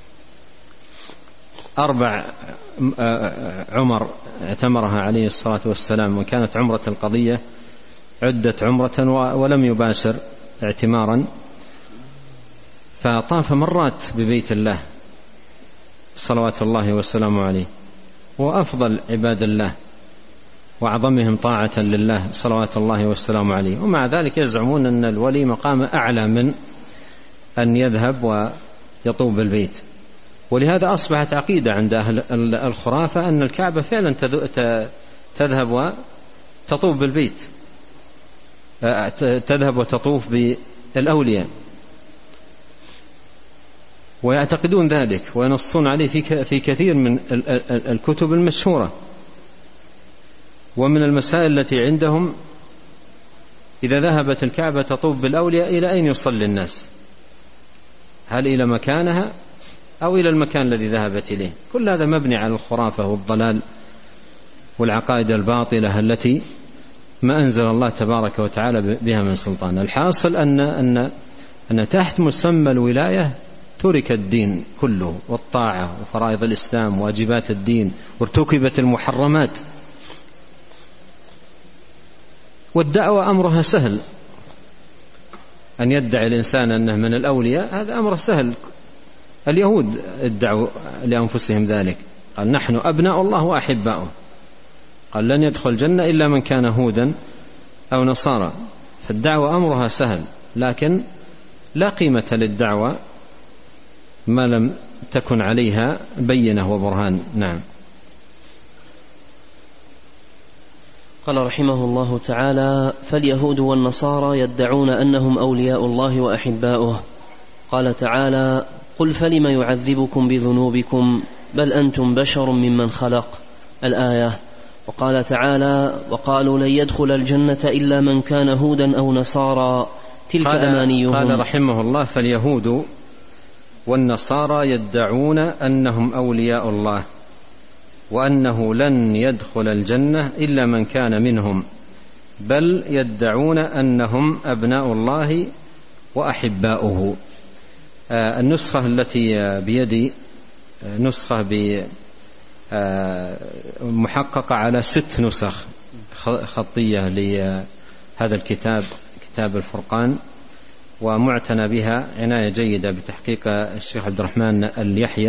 أربع عمر اعتمرها عليه الصلاة والسلام، وكانت عمرة القضية عدة عمرة ولم يباشر اعتمارا، فطاف مرات ببيت الله صلوات الله وسلامه عليه، وأفضل عباد الله وأعظمهم طاعة لله صلوات الله وسلامه عليه. ومع ذلك يزعمون أن الولي مقام أعلى من أن يذهب ويطوب البيت. ولهذا أصبحت عقيدة عند أهل الخرافة أن الكعبة فعلا تذهب وتطوف بالبيت، تذهب وتطوف بالأولياء، ويعتقدون ذلك وينصون عليه في كثير من الكتب المشهورة. ومن المسائل التي عندهم إذا ذهبت الكعبة تطوف بالأولياء إلى أين يصلي الناس؟ هل إلى مكانها أو إلى المكان الذي ذهبت إليه؟ كل هذا مبني على الخرافة والضلال والعقائد الباطلة التي ما أنزل الله تبارك وتعالى بها من سلطان. الحاصل أن أن أن تحت مسمى الولاية ترك الدين كله والطاعة وفرائض الإسلام واجبات الدين، وارتكبت المحرمات. والدعوة أمرها سهل، أن يدعي الإنسان أنه من الأولياء هذا أمر سهل. اليهود ادعوا لأنفسهم ذلك، قال نحن أبناء الله وأحباؤه، قال لن يدخل الجنة إلا من كان هودا أو نصارى. فالدعوة أمرها سهل، لكن لا قيمة للدعوة ما لم تكن عليها بينة وبرهان. نعم. قال رحمه الله تعالى: فاليهود والنصارى يدعون أنهم أولياء الله وأحباؤه. قال تعالى: قل فلم يعذبكم بذنوبكم بل أنتم بشر ممن خلق، الآية. وقال تعالى: وقالوا لن يدخل الجنة إلا من كان هودا أو نصارى تلك قال أمانيهم. قال رحمه الله: فاليهود والنصارى يدعون أنهم أولياء الله وأنه لن يدخل الجنة إلا من كان منهم، بل يدعون أنهم أبناء الله وأحباؤه. آه النسخة التي بيدي نسخة محققة على ست نسخ خطية لهذا الكتاب، كتاب الفرقان، ومعتنى بها عناية جيدة بتحقيق الشيخ عبد الرحمن اليحيى.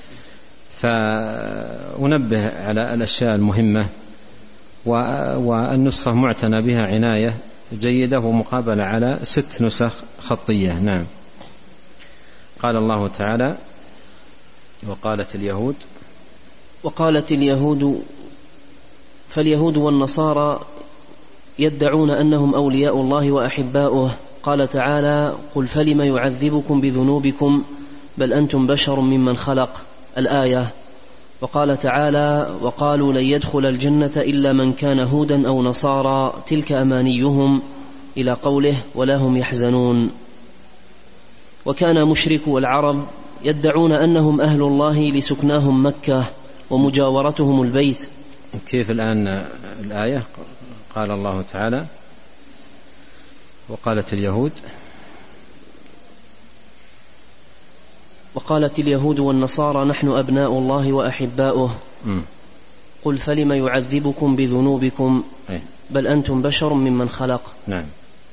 فأنبه على الأشياء المهمة، والنسخة معتنى بها عناية جيدة ومقابلة على ست نسخ خطية. نعم. قال الله تعالى: وقالت اليهود وقالت اليهود فاليهود والنصارى يدعون أنهم أولياء الله وأحباؤه. قال تعالى: قل فلم يعذبكم بذنوبكم بل أنتم بشر ممن خلق، الآية. وقال تعالى: وقالوا لن يدخل الجنة إلا من كان هودا أو نصارى تلك أمانيهم، إلى قوله: ولا هم يحزنون. وكان مشركو العرب يدعون أنهم أهل الله لسكناهم مكة ومجاورتهم البيت. كيف الآن الآية؟ قال الله تعالى: وقالت اليهود وقالت اليهود والنصارى نحن أبناء الله وأحباؤه. م. قل فلم يعذبكم بذنوبكم أي. بل أنتم بشر ممن خلق. نعم.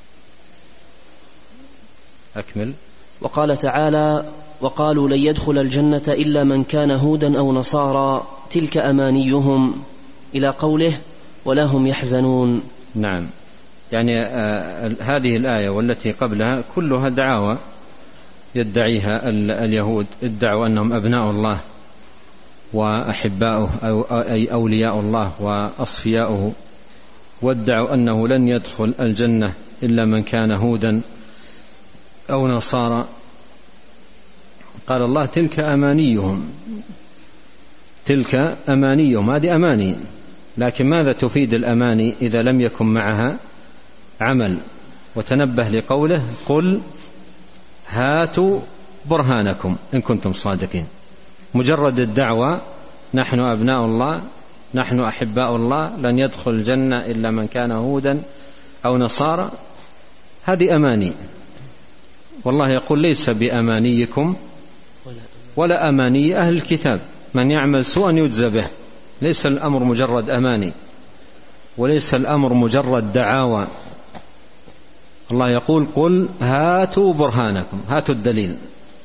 أكمل. وقال تعالى: وقالوا لن يدخل الجنة إلا من كان هودا أو نصارى تلك أمانيهم، إلى قوله: ولا هم يحزنون. نعم. يعني آه هذه الآية والتي قبلها كلها دعاوى يدعيها اليهود، ادعوا أنهم أبناء الله وأحباؤه أو أي أولياء الله وأصفياؤه، وادعوا أنه لن يدخل الجنة إلا من كان هودا أو نصارى. قال الله: تلك أمانيهم، تلك أمانيهم، هذه أماني، لكن ماذا تفيد الأماني إذا لم يكن معها عمل؟ وتنبه لقوله: قل هاتوا برهانكم إن كنتم صادقين. مجرد الدعوة نحن أبناء الله، نحن أحباء الله، لن يدخل الجنة إلا من كان هودا أو نصارى، هذه أماني. والله يقول: ليس بأمانيكم ولا أماني أهل الكتاب، من يعمل سوءا يجزى به. ليس الأمر مجرد أماني، وليس الأمر مجرد دعاوى. الله يقول: قل هاتوا برهانكم، هاتوا الدليل،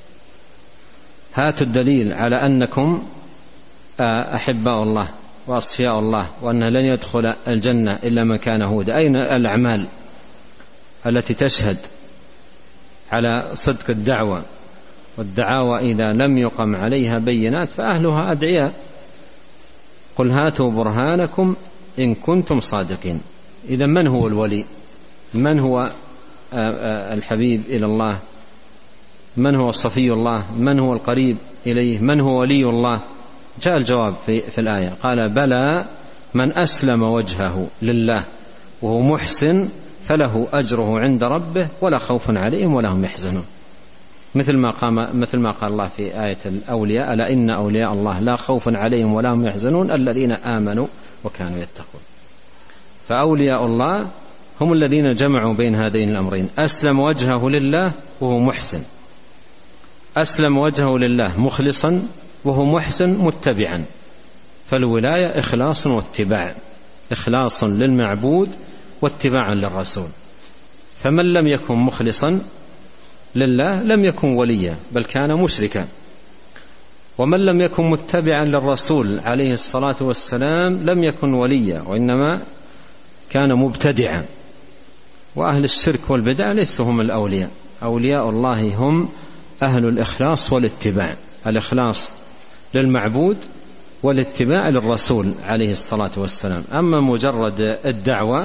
هاتوا الدليل على أنكم أحباء الله وأصفياء الله، وأنه لن يدخل الجنة إلا من كان هودا. أين الأعمال التي تشهد على صدق الدعوة؟ والدعاوى إذا لم يقم عليها بينات فأهلها أدعياء. قل هاتوا برهانكم إن كنتم صادقين. إذا من هو الولي؟ من هو الحبيب إلى الله؟ من هو صفي الله؟ من هو القريب إليه؟ من هو ولي الله؟ جاء الجواب في, في الآية، قال: بلى من أسلم وجهه لله وهو محسن فله أجره عند ربه ولا خوف عليهم ولا هم يحزنون. مثل ما قام مثل ما قال الله في آية الأولياء: ألا إن أولياء الله لا خوف عليهم ولا هم يحزنون الذين آمنوا وكانوا يتقون. فأولياء الله هم الذين جمعوا بين هذين الأمرين: أسلم وجهه لله وهو محسن، أسلم وجهه لله مخلصا وهو محسن متبعا. فالولاية إخلاص واتباع، إخلاص للمعبود واتباعا للرسول. فمن لم يكن مخلصا لله لم يكن وليا بل كان مشركا، ومن لم يكن متبعا للرسول عليه الصلاة والسلام لم يكن وليا وإنما كان مبتدعا. وأهل الشرك والبدع ليسوا هم الأولياء. أولياء الله هم أهل الإخلاص والاتباع، الإخلاص للمعبود والاتباع للرسول عليه الصلاة والسلام. أما مجرد الدعوة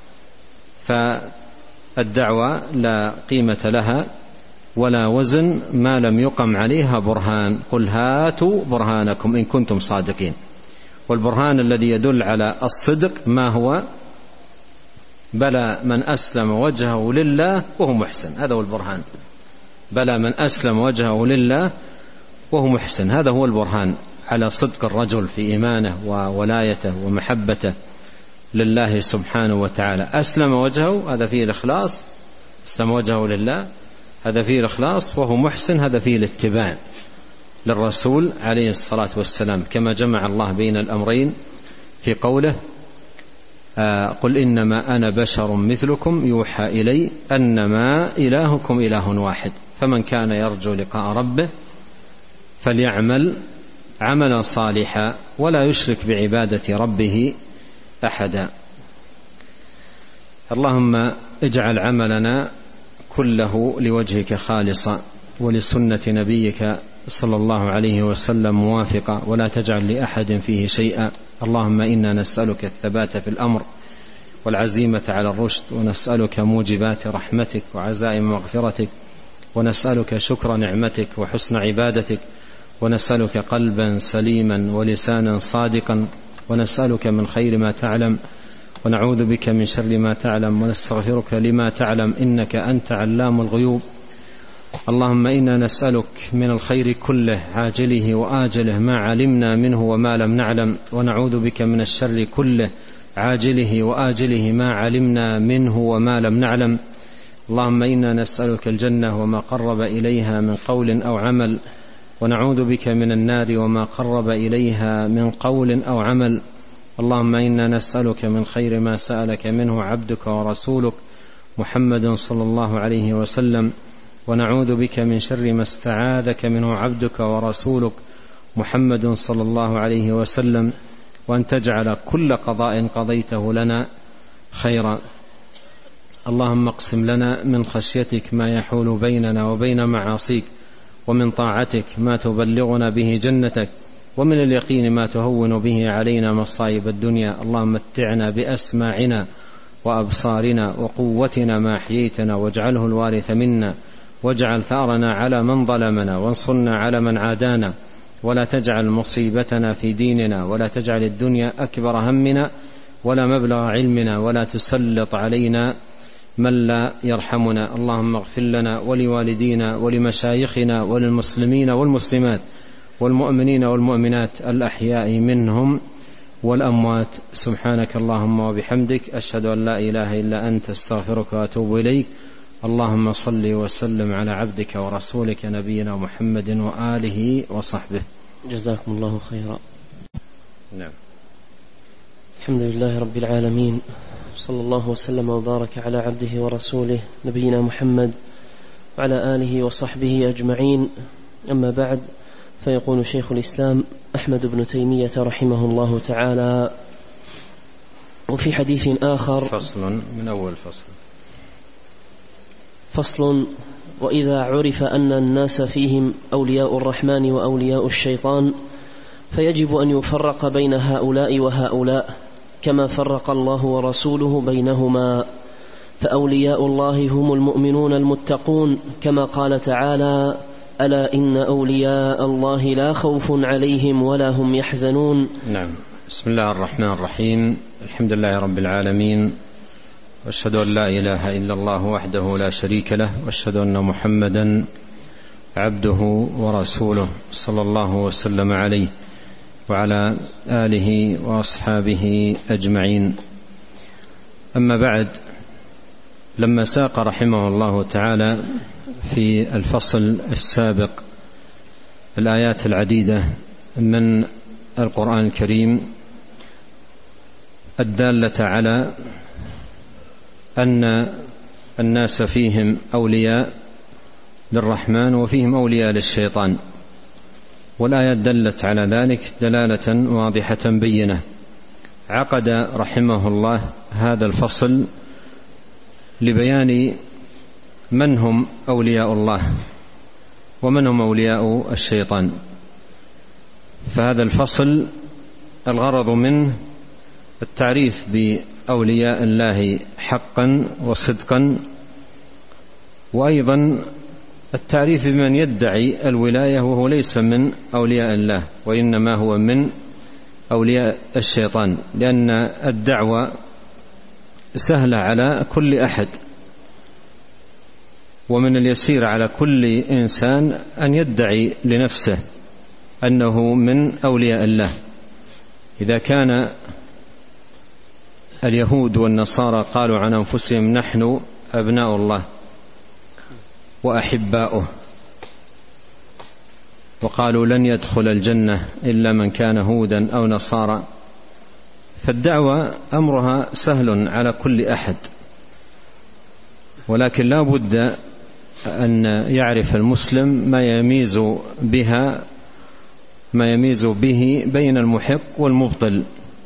فالدعوة لا قيمة لها ولا وزن ما لم يقم عليها برهان. قل هاتوا برهانكم إن كنتم صادقين. والبرهان الذي يدل على الصدق ما هو؟ بلى من أسلم وجهه لله وهو محسن، هذا هو البرهان. بلى من أسلم وجهه لله وهو محسن، هذا هو البرهان على صدق الرجل في إيمانه وولايته ومحبته لله سبحانه وتعالى. أسلم وجهه، هذا فيه الإخلاص، أسلم وجهه لله هذا فيه الإخلاص، وهو محسن هذا فيه الاتباع للرسول عليه الصلاة والسلام، كما جمع الله بين الأمرين في قوله آه قل إنما أنا بشر مثلكم يوحى إلي أنما إلهكم إله واحد فمن كان يرجو لقاء ربه فليعمل عملا صالحا ولا يشرك بعبادة ربه أحدا. اللهم اجعل عملنا كله لوجهك خالصا ولسنة نبيك صلى الله عليه وسلم موافقا ولا تجعل لأحد فيه شيئا. اللهم إنا نسألك الثبات في الأمر والعزيمة على الرشد، ونسألك موجبات رحمتك وعزائم مغفرتك، ونسألك شكر نعمتك وحسن عبادتك، ونسألك قلبا سليما ولسانا صادقا، ونسألك من خير ما تعلم ونعوذ بك من شر ما تعلم ونستغفرك لما تعلم إنك أنت علام الغيوب. اللهم إنا نسألك من الخير كله عاجله وآجله ما علمنا منه وما لم نعلم، ونعوذ بك من الشر كله عاجله وآجله ما علمنا منه وما لم نعلم. اللهم إنا نسألك الجنة وما قرب إليها من قول أو عمل، ونعوذ بك من النار وما قرب إليها من قول أو عمل. اللهم إنا نسألك من خير ما سألك منه عبدك ورسولك محمد صلى الله عليه وسلم، ونعوذ بك من شر ما استعاذك منه عبدك ورسولك محمد صلى الله عليه وسلم، وأن تجعل كل قضاء قضيته لنا خيرا. اللهم اقسم لنا من خشيتك ما يحول بيننا وبين معاصيك، ومن طاعتك ما تبلغنا به جنتك، ومن اليقين ما تهون به علينا مصائب الدنيا. اللهم متعنا بأسماعنا وأبصارنا وقوتنا ما أحييتنا، واجعله الوارث منا، واجعل ثأرنا على من ظلمنا، وانصرنا على من عادانا، ولا تجعل مصيبتنا في ديننا، ولا تجعل الدنيا أكبر همنا ولا مبلغ علمنا، ولا تسلط علينا من لا يرحمنا. اللهم اغفر لنا ولوالدينا ولمشايخنا وللمسلمين والمسلمات والمؤمنين والمؤمنات الأحياء منهم والأموات. سبحانك اللهم وبحمدك، أشهد أن لا إله إلا أنت، استغفرك وأتوب إليك. اللهم صل وسلم على عبدك ورسولك نبينا محمد وآله وصحبه. جزاكم الله خيرا. نعم. الحمد لله رب العالمين، صلى الله وسلم وبارك على عبده ورسوله نبينا محمد وعلى آله وصحبه أجمعين. أما بعد، فيقول شيخ الإسلام أحمد بن تيمية رحمه الله تعالى: وفي حديث آخر، فصل من أول فصل فصل: وإذا عرف أن الناس فيهم أولياء الرحمن وأولياء الشيطان فيجب أن يفرق بين هؤلاء وهؤلاء كما فرق الله ورسوله بينهما. فأولياء الله هم المؤمنون المتقون، كما قال تعالى: ألا إن أولياء الله لا خوف عليهم ولا هم يحزنون. نعم. بسم الله الرحمن الرحيم. الحمد لله رب العالمين، وأشهد أن لا إله إلا الله وحده لا شريك له، وأشهد أن محمدا عبده ورسوله صلى الله وسلم عليه وعلى آله وأصحابه أجمعين. أما بعد، لما ساق رحمه الله تعالى في الفصل السابق الآيات العديدة من القرآن الكريم الدالة على أن الناس فيهم أولياء للرحمن وفيهم أولياء للشيطان، والآيات دلت على ذلك دلالة واضحة بينة. عقد رحمه الله هذا الفصل لبيان من هم أولياء الله ومن هم أولياء الشيطان. فهذا الفصل الغرض منه التعريف بأولياء الله حقا وصدقا، وأيضا التعريف بمن يدعي الولاية وهو ليس من أولياء الله وإنما هو من أولياء الشيطان، لأن الدعوة سهلة على كل أحد، ومن اليسير على كل إنسان أن يدعي لنفسه أنه من أولياء الله. إذا كان اليهود والنصارى قالوا عن أنفسهم نحن أبناء الله وأحباؤه، وقالوا لن يدخل الجنة إلا من كان هودا أو نصارى، فالدعوة أمرها سهل على كل أحد، ولكن لا بد أن يعرف المسلم ما يميز بها ما يميز به بين المحق والمبطل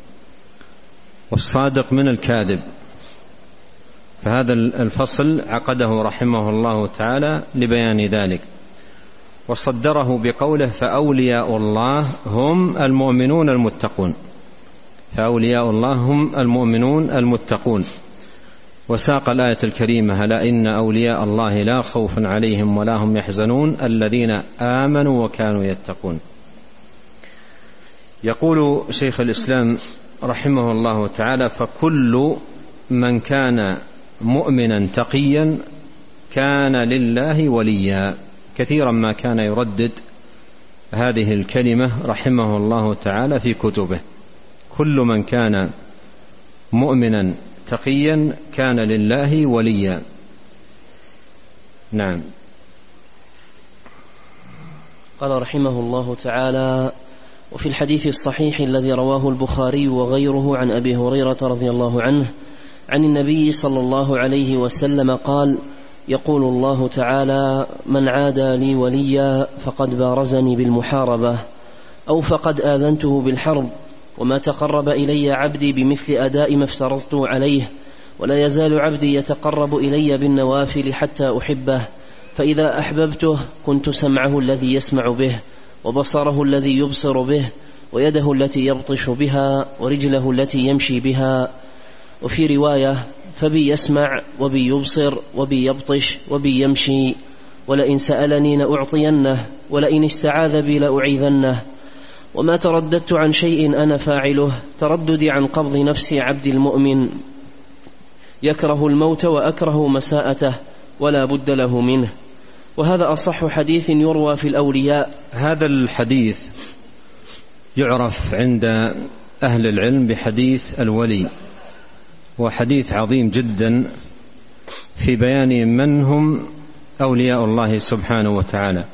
والصادق من الكاذب. فهذا الفصل عقده رحمه الله تعالى لبيان ذلك، وصدره بقوله فأولياء الله هم المؤمنون المتقون. فأولياء الله هم المؤمنون المتقون، وساق الآية الكريمة ألا إن أولياء الله لا خوف عليهم ولا هم يحزنون الذين آمنوا وكانوا يتقون. يقول شيخ الإسلام رحمه الله تعالى فكل من كان مؤمنا تقيا كان لله وليا. كثيرا ما كان يردد هذه الكلمة رحمه الله تعالى في كتبه، كل من كان مؤمنا تقيا كان لله وليا. نعم. قال رحمه الله تعالى وفي الحديث الصحيح الذي رواه البخاري وغيره عن أبي هريرة رضي الله عنه عن النبي صلى الله عليه وسلم قال يقول الله تعالى من عادى لي وليا فقد بارزني بالمحاربة أو فقد آذنته بالحرب وما تقرب إلي عبدي بمثل أداء ما افترضت عليه ولا يزال عبدي يتقرب إلي بالنوافل حتى أحبه فإذا أحببته كنت سمعه الذي يسمع به وبصره الذي يبصر به ويده التي يبطش بها ورجله التي يمشي بها. وفي رواية فبي يسمع وبي يبصر وبي يبطش وبي يمشي ولئن سألني لأعطينه ولئن استعاذ بي لأعيذنه. وما ترددت عن شيء أنا فاعله ترددي عن قبض نفس عبد المؤمن يكره الموت وأكره مساءته ولا بد له منه. وهذا أصح حديث يروى في الأولياء. هذا الحديث يعرف عند أهل العلم بحديث الولي، وحديث عظيم جدا في بيان من هم أولياء الله سبحانه وتعالى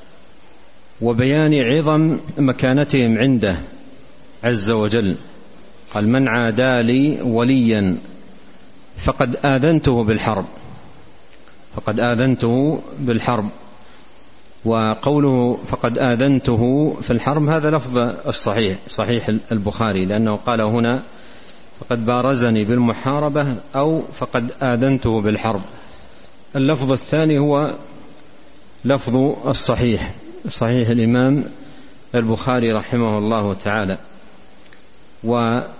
وبيان عظم مكانتهم عنده عز وجل. قال من عادى لي وليا فقد آذنته بالحرب فقد آذنته بالحرب وقوله فقد آذنته في الحرب هذا لفظ الصحيح صحيح البخاري، لأنه قال هنا فقد بارزني بالمحاربة أو فقد آذنته بالحرب. اللفظ الثاني هو لفظ الصحيح صحيح الإمام البخاري رحمه الله تعالى. وهذا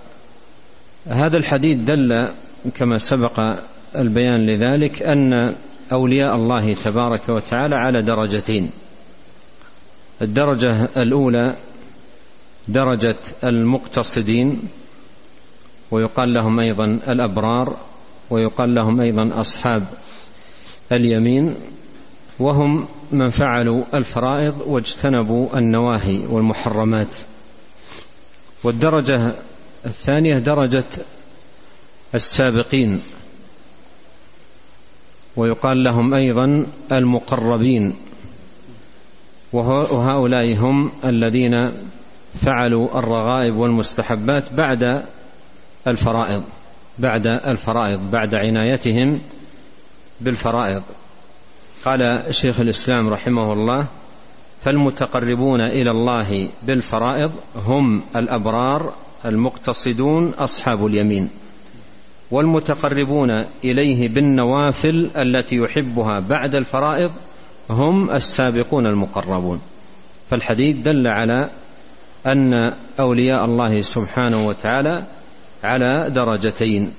الحديث دل كما سبق البيان لذلك أن أولياء الله تبارك وتعالى على درجتين. الدرجة الأولى درجة المقتصدين، ويقال لهم أيضا الأبرار، ويقال لهم أيضا أصحاب اليمين، وهم من فعلوا الفرائض واجتنبوا النواهي والمحرمات. والدرجة الثانية درجة السابقين، ويقال لهم أيضا المقربين، وهؤلاء هم الذين فعلوا الرغائب والمستحبات بعد الفرائض بعد الفرائض بعد عنايتهم بالفرائض. قال شيخ الإسلام رحمه الله فالمتقربون إلى الله بالفرائض هم الأبرار المقتصدون أصحاب اليمين، والمتقربون إليه بالنوافل التي يحبها بعد الفرائض هم السابقون المقربون. فالحديث دل على أن أولياء الله سبحانه وتعالى على درجتين.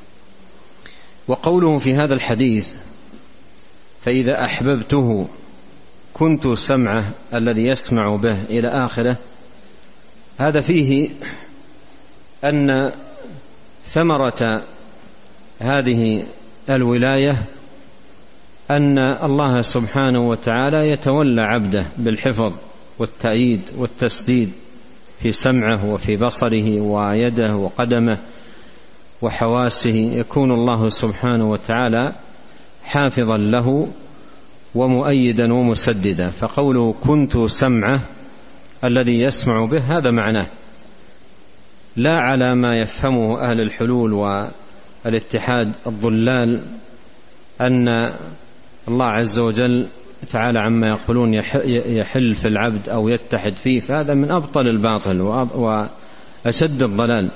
وقوله في هذا الحديث فإذا أحببته كنت سمعه الذي يسمع به إلى آخره، هذا فيه أن ثمرة هذه الولاية أن الله سبحانه وتعالى يتولى عبده بالحفظ والتأييد والتسديد في سمعه وفي بصره ويده وقدمه وحواسه، يكون الله سبحانه وتعالى حافظا له ومؤيدا ومسددا. فقوله كنت سمعه الذي يسمع به هذا معناه، لا على ما يفهمه أهل الحلول والاتحاد الضلال أن الله عز وجل تعالى عما يقولون يحل في العبد أو يتحد فيه، فهذا من أبطل الباطل وأشد الضلال.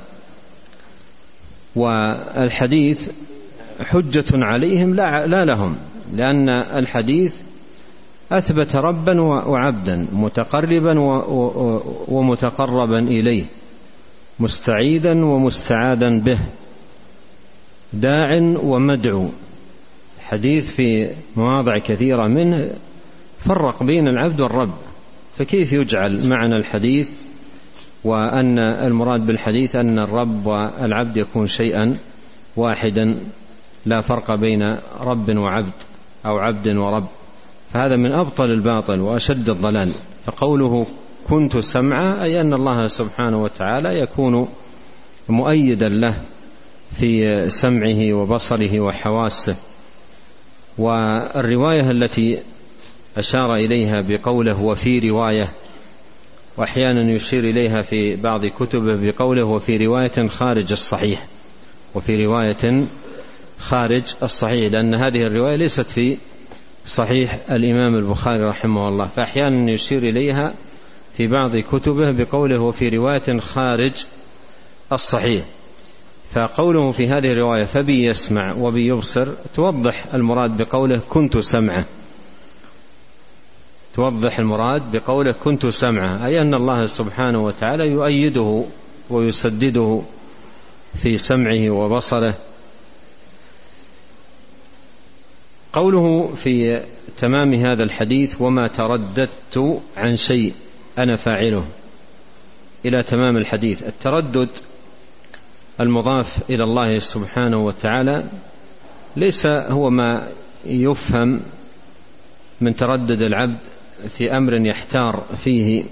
والحديث حجة عليهم لا لهم، لأن الحديث أثبت ربا وعبدا، متقربا ومتقربا إليه، مستعيذا ومستعاذا به، داع ومدعو. حديث في مواضع كثيرة منه فرق بين العبد والرب، فكيف يجعل معنى الحديث وأن المراد بالحديث أن الرب والعبد يكون شيئا واحدا، لا فرق بين رب وعبد أو عبد ورب؟ فهذا من أبطل الباطل وأشد الضلال. فقوله كنت سمعه أي أن الله سبحانه وتعالى يكون مؤيدا له في سمعه وبصره وحواسه. والرواية التي أشار إليها بقوله وفي رواية، وأحيانا يشير إليها في بعض كتبه بقوله وفي رواية خارج الصحيح، وفي رواية خارج الصحيح، لأن هذه الرواية ليست في صحيح الإمام البخاري رحمه الله، فأحيانا يشير إليها في بعض كتبه بقوله وفي رواية خارج الصحيح. فقوله في هذه الرواية فبي يسمع وبي يبصر توضح المراد بقوله كنت سمعه، توضح المراد بقوله كنت سمعه أي أن الله سبحانه وتعالى يؤيده ويسدده في سمعه وبصره. قوله في تمام هذا الحديث وما ترددت عن شيء أنا فاعله، إلى تمام الحديث. التردد المضاف إلى الله سبحانه وتعالى ليس هو ما يفهم من تردد العبد في أمر يحتار فيه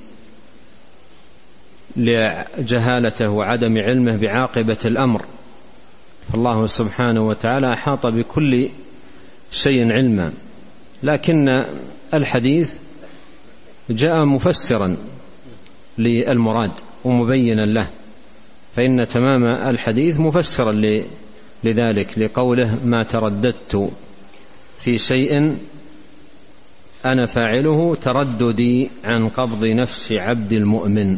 لجهالته وعدم علمه بعاقبة الأمر، فالله سبحانه وتعالى أحاط بكل شيء علما، لكن الحديث جاء مفسرا للمراد ومبينا له، فإن تمام الحديث مفسرا لذلك لقوله ما ترددت في شيء أنا فاعله ترددي عن قبض نفس عبد المؤمن،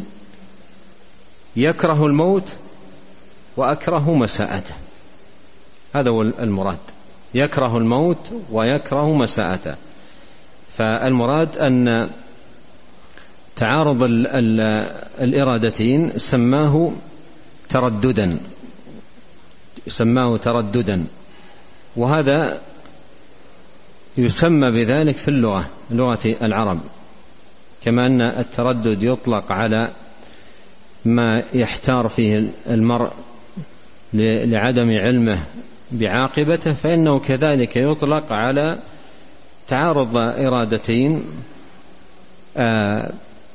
يكره الموت وأكره مساءته، هذا هو المراد، يكره الموت ويكره مساءته. فالمراد أن تعارض الإرادتين سماه ترددا، سماه ترددا، وهذا يسمى بذلك في اللغة، لغة العرب، كما أن التردد يطلق على ما يحتار فيه المرء لعدم علمه بعاقبته، فإنه كذلك يطلق على تعارض إرادتين آآ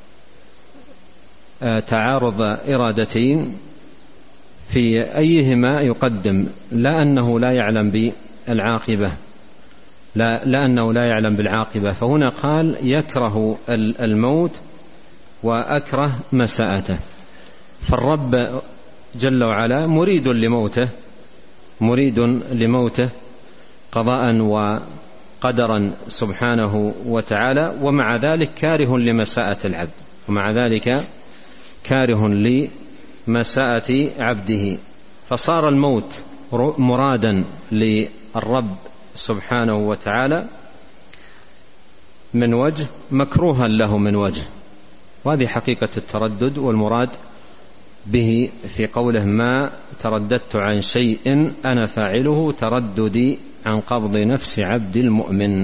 آآ تعارض إرادتين في أيهما يقدم، لا أنه لا يعلم بالعاقبة، لا لأنه لا يعلم بالعاقبة. فهنا قال يكره الموت وأكره مساءته، فالرب جل وعلا مريد لموته، مريد لموته قضاء وقدرا سبحانه وتعالى، ومع ذلك كاره لمساءة العبد، ومع ذلك كاره لمساءة عبده، فصار الموت مرادا للرب سبحانه وتعالى من وجه، مكروها له من وجه، وهذه حقيقة التردد، والمراد به في قوله ما ترددت عن شيء أنا فاعله ترددي عن قبض نفس عبد المؤمن.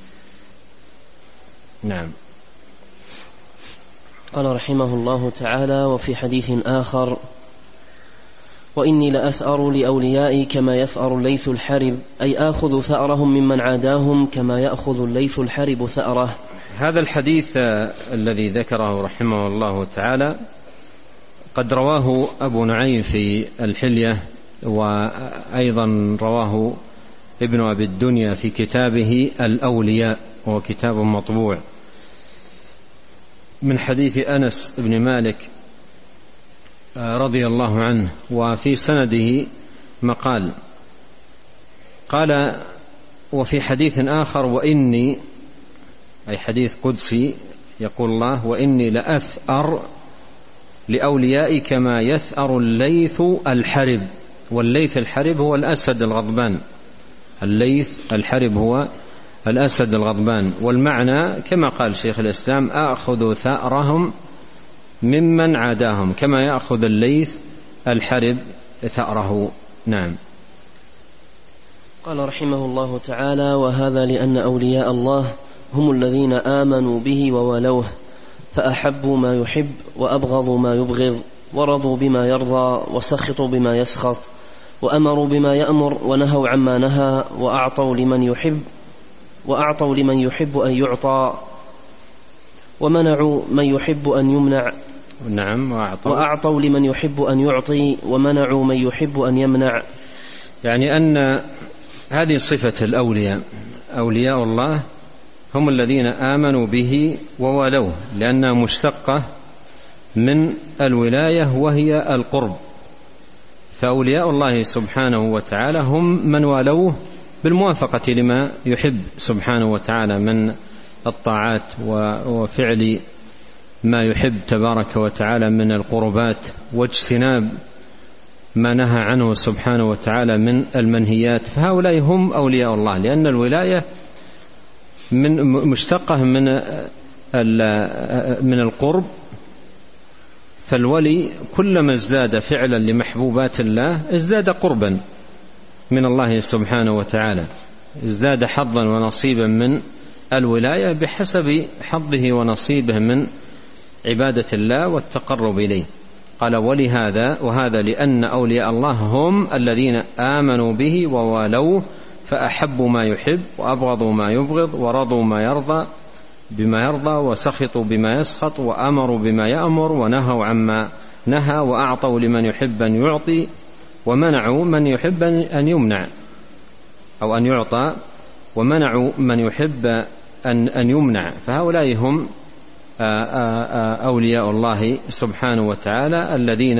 نعم. قال رحمه الله تعالى: وفي حديث آخر: وإني لأثأر لأوليائي كما يثأر الليث الحرب، أي آخذ ثأرهم ممن عاداهم كما يأخذ الليث الحرب ثأره. هذا الحديث الذي ذكره رحمه الله تعالى قد رواه أبو نعيم في الحلية، وأيضا رواه ابن أبي الدنيا في كتابه الأولياء، وهو كتاب مطبوع، من حديث أنس بن مالك رضي الله عنه، وفي سنده مقال. قال: وفي حديث آخر: وإني، أي حديث قدسي، يقول الله: وإني لأثأر لأوليائي كما يثأر الليث الحرب. والليث الحرب هو الأسد الغضبان، الليث الحرب هو الأسد الغضبان. والمعنى كما قال شيخ الإسلام: آخذ ثأرهم ممن عاداهم كما يأخذ الليث الحرب ثأره. نعم. قال رحمه الله تعالى: وهذا لأن أولياء الله هم الذين آمنوا به وولوه، فأحبوا ما يحب وأبغضوا ما يبغض، ورضوا بما يرضى وسخطوا بما يسخط، وأمروا بما يأمر ونهوا عما نهى، وأعطوا لمن يحب وأعطوا لمن يحب أن يعطى، ومنعوا من يحب أن يمنع. نعم. وأعطوا, وأعطوا لمن يحب أن يعطي، ومنعوا من يحب أن يمنع. يعني أن هذه صفة الأولياء، أولياء الله هم الذين آمنوا به وولوه، لأنها مشتقة من الولاية وهي القرب. فأولياء الله سبحانه وتعالى هم من والوه بالموافقة لما يحب سبحانه وتعالى من الطاعات وفعل ما يحب تبارك وتعالى من القربات، واجتناب ما نهى عنه سبحانه وتعالى من المنهيات. فهؤلاء هم أولياء الله، لأن الولاية من مشتقة من من القرب. فالولي كلما ازداد فعلا لمحبوبات الله ازداد قربا من الله سبحانه وتعالى، ازداد حظا ونصيبا من الولاية بحسب حظه ونصيبه من عبادة الله والتقرب إليه. قال: ولهذا وهذا لأن أولياء الله هم الذين آمنوا به ووالوه، فأحبوا ما يحب وأبغضوا ما يبغض، ورضوا ما يرضى بما يرضى، وسخطوا بما يسخط، وأمروا بما يأمر، ونهوا عما نهى، وأعطوا لمن يحب أن يعطي، ومنعوا من يحب أن يمنع أو أن يعطى، ومنعوا من يحب أن أن يمنع. فهؤلاء هم أولياء الله سبحانه وتعالى الذين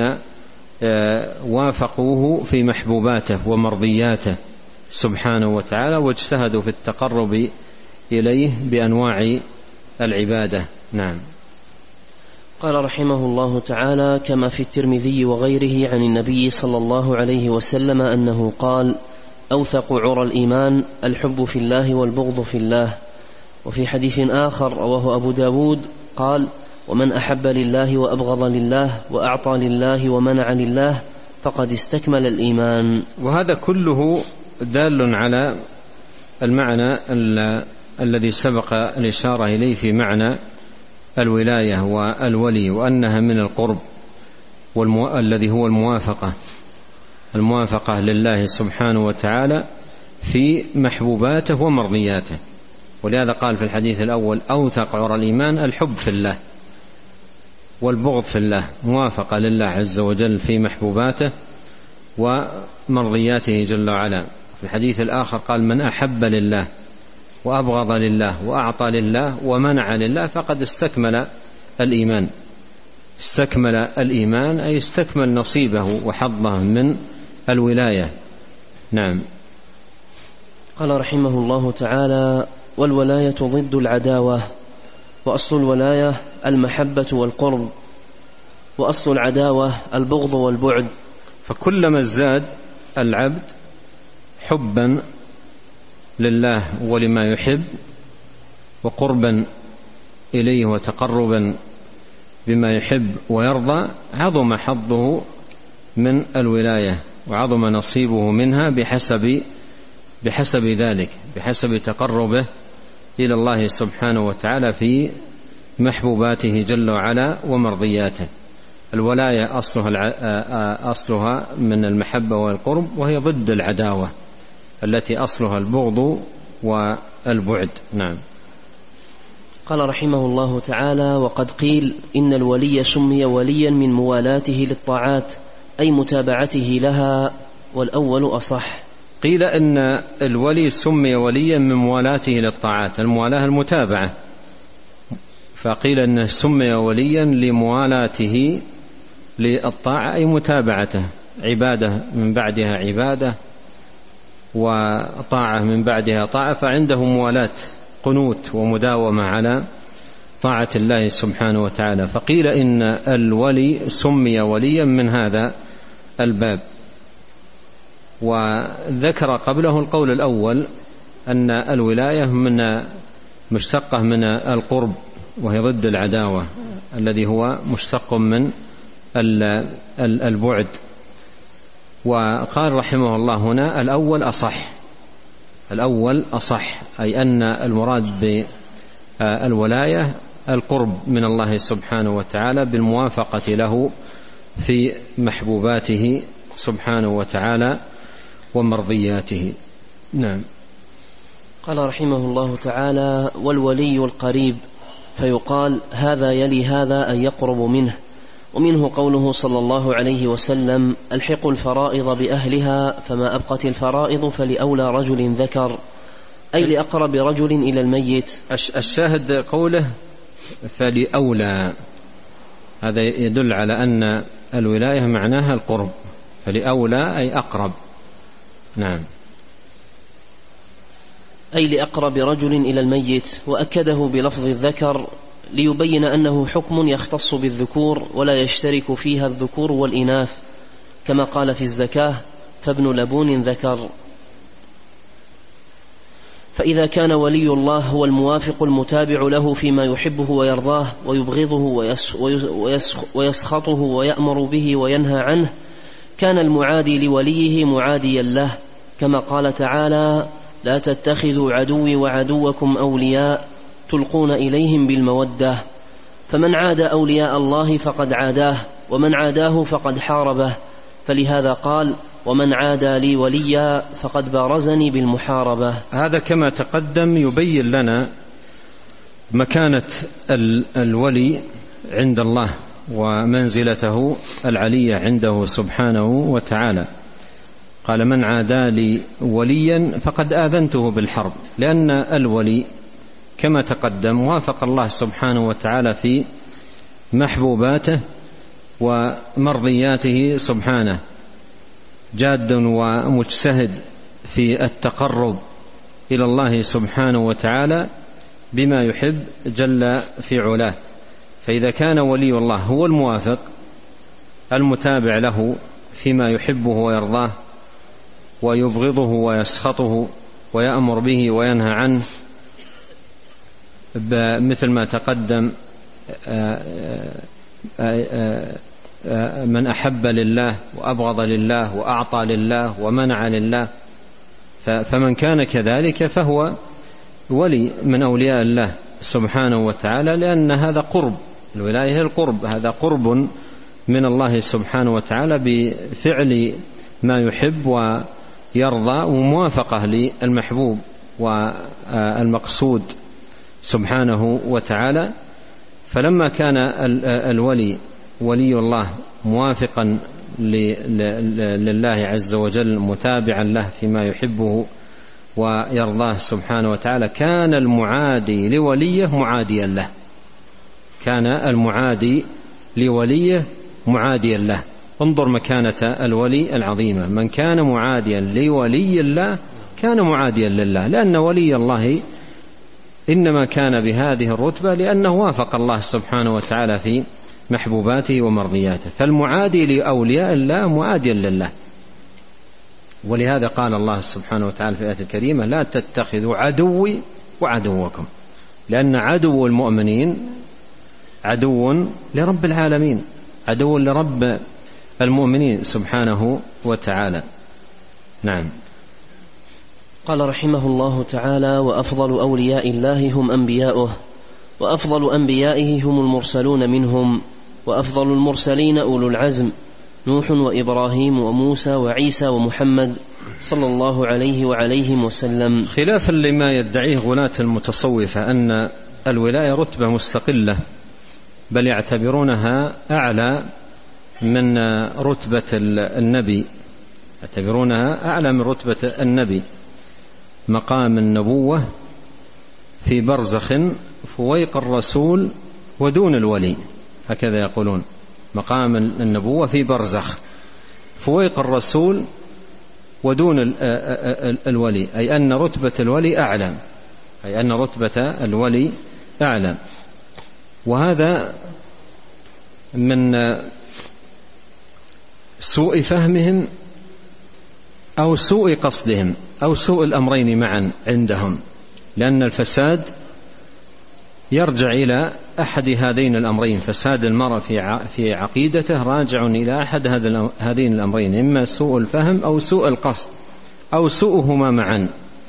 وافقوه في محبوباته ومرضياته سبحانه وتعالى، واجتهدوا في التقرب إليه بأنواع العبادة. نعم. قال رحمه الله تعالى: كما في الترمذي وغيره عن النبي صلى الله عليه وسلم أنه قال: أوثق عرى الإيمان الحب في الله والبغض في الله. وفي حديث آخر رواه أبو داود قال: ومن أحب لله وأبغض لله وأعطى لله ومنع لله فقد استكمل الإيمان. وهذا كله دال على المعنى الذي سبق الإشارة إليه في معنى الولاية والولي، وأنها من القرب والمو... الذي هو الموافقة الموافقة لله سبحانه وتعالى في محبوباته ومرضياته. ولهذا قال في الحديث الأول: أوثق عرى الإيمان الحب في الله والبغض في الله، موافقة لله عز وجل في محبوباته ومرضياته جل وعلا. في الحديث الآخر قال: من أحب لله وأبغض لله وأعطى لله ومنع لله فقد استكمل الإيمان. استكمل الإيمان أي استكمل نصيبه وحظه من الولاية. نعم. قال رحمه الله تعالى: والولاية ضد العداوة، وأصل الولاية المحبة والقرب، وأصل العداوة البغض والبعد. فكلما ازداد العبد حبا لله ولما يحب وقربا إليه وتقربا بما يحب ويرضى عظم حظه من الولاية وعظم نصيبه منها بحسب بحسب ذلك، بحسب تقربه إلى الله سبحانه وتعالى في محبوباته جل وعلا ومرضياته. الولاية أصلها, أصلها من المحبة والقرب، وهي ضد العداوة التي أصلها البغض والبعد. نعم. قال رحمه الله تعالى: وقد قيل إن الولي سمي وليا من موالاته للطاعات، أي متابعته لها، والأول أصح. قيل إن الولي سمي وليا من موالاته للطاعات، الموالاة المتابعة، فقيل إنه سمي وليا لموالاته للطاعة أي متابعته، عبادة من بعدها عبادة وطاعة من بعدها طاعة، فعنده موالاة قنوت ومداومة على طاعة الله سبحانه وتعالى. فقيل إن الولي سمي وليا من هذا الباب. وذكر قبله القول الأول أن الولاية من مشتقة من القرب، وهي ضد العداوة الذي هو مشتق من البعد. وقال رحمه الله هنا الأول أصح، الأول أصح، أي أن المراد بالولاية القرب من الله سبحانه وتعالى بالموافقة له في محبوباته سبحانه وتعالى ومرضياته. نعم. قال رحمه الله تعالى: والولي القريب، فيقال هذا يلي هذا أن يقرب منه. ومنه قوله صلى الله عليه وسلم: ألحقوا الفرائض بأهلها، فما أبقت الفرائض فلأولى رجل ذكر، أي لأقرب رجل إلى الميت. الشاهد قوله فلأولى، هذا يدل على أن الولاية معناها القرب، فلأولى أي أقرب. نعم. أي لأقرب رجل إلى الميت، وأكده بلفظ الذكر ليبين أنه حكم يختص بالذكور ولا يشترك فيها الذكور والإناث، كما قال في الزكاة: فابن لبون ذكر. فإذا كان ولي الله هو الموافق المتابع له فيما يحبه ويرضاه ويبغضه ويسخطه ويأمر به وينهى عنه، كان المعادي لوليه معاديا له، كما قال تعالى: لا تتخذوا عدوي وعدوكم أولياء تلقون إليهم بالمودة. فمن عاد أولياء الله فقد عاداه، ومن عاداه فقد حاربه، فلهذا قال: ومن عادى لي وليا فقد بارزني بالمحاربة. هذا كما تقدم يبين لنا مكانة الولي عند الله ومنزلته العلية عنده سبحانه وتعالى. قال: من عادى لي وليا فقد آذنته بالحرب، لأن الولي كما تقدم وافق الله سبحانه وتعالى في محبوباته ومرضياته سبحانه، جاد ومجتهد في التقرب إلى الله سبحانه وتعالى بما يحب جل في علاه. فإذا كان ولي الله هو الموافق المتابع له فيما يحبه ويرضاه ويبغضه ويسخطه ويأمر به وينهى عنه مثل ما تقدم، من أحب لله وأبغض لله وأعطى لله ومنع لله، فمن كان كذلك فهو ولي من أولياء الله سبحانه وتعالى، لأن هذا قرب، الولاية القرب، هذا قرب من الله سبحانه وتعالى بفعل ما يحب ويرضى وموافقة للمحبوب والمقصود سبحانه وتعالى. فلما كان الولي ولي الله موافقا لله عز وجل متابعا له فيما يحبه ويرضاه سبحانه وتعالى، كان المعادي لوليه معاديا له، كان المعادي لوليه معاديا له. انظر مكانة الولي العظيمة، من كان معاديا لولي الله كان معاديا لله، لأن ولي الله إنما كان بهذه الرتبة لأنه وافق الله سبحانه وتعالى في محبوباته ومرضياته، فالمعادي لأولياء الله معاديا لله. ولهذا قال الله سبحانه وتعالى في الآية الكريمة: لا تتخذوا عدوي وعدوكم، لأن عدو المؤمنين عدو لرب العالمين، عدو لرب المؤمنين سبحانه وتعالى. نعم. قال رحمه الله تعالى: وأفضل أولياء الله هم أنبياؤه، وأفضل أنبيائه هم المرسلون منهم، وأفضل المرسلين أولو العزم، نوح وإبراهيم وموسى وعيسى ومحمد صلى الله عليه وعليهم وسلم. خلافا لما يدعيه غلاة المتصوفة أن الولاية رتبة مستقلة، بل يعتبرونها أعلى من رتبة النبي، يعتبرونها أعلى من رتبة النبي، مقام النبوة في برزخ فويق الرسول ودون الولي، هكذا يقولون، مقام النبوة في برزخ فويق الرسول ودون الولي، أي أن رتبة الولي أعلى، أي أن رتبة الولي أعلى. وهذا من سوء فهمهم أو سوء قصدهم أو سوء الأمرين معا عندهم، لأن الفساد يرجع إلى أحد هذين الأمرين، فساد المرء في عقيدته راجع إلى أحد هذين الأمرين، إما سوء الفهم أو سوء القصد أو سوءهما معا.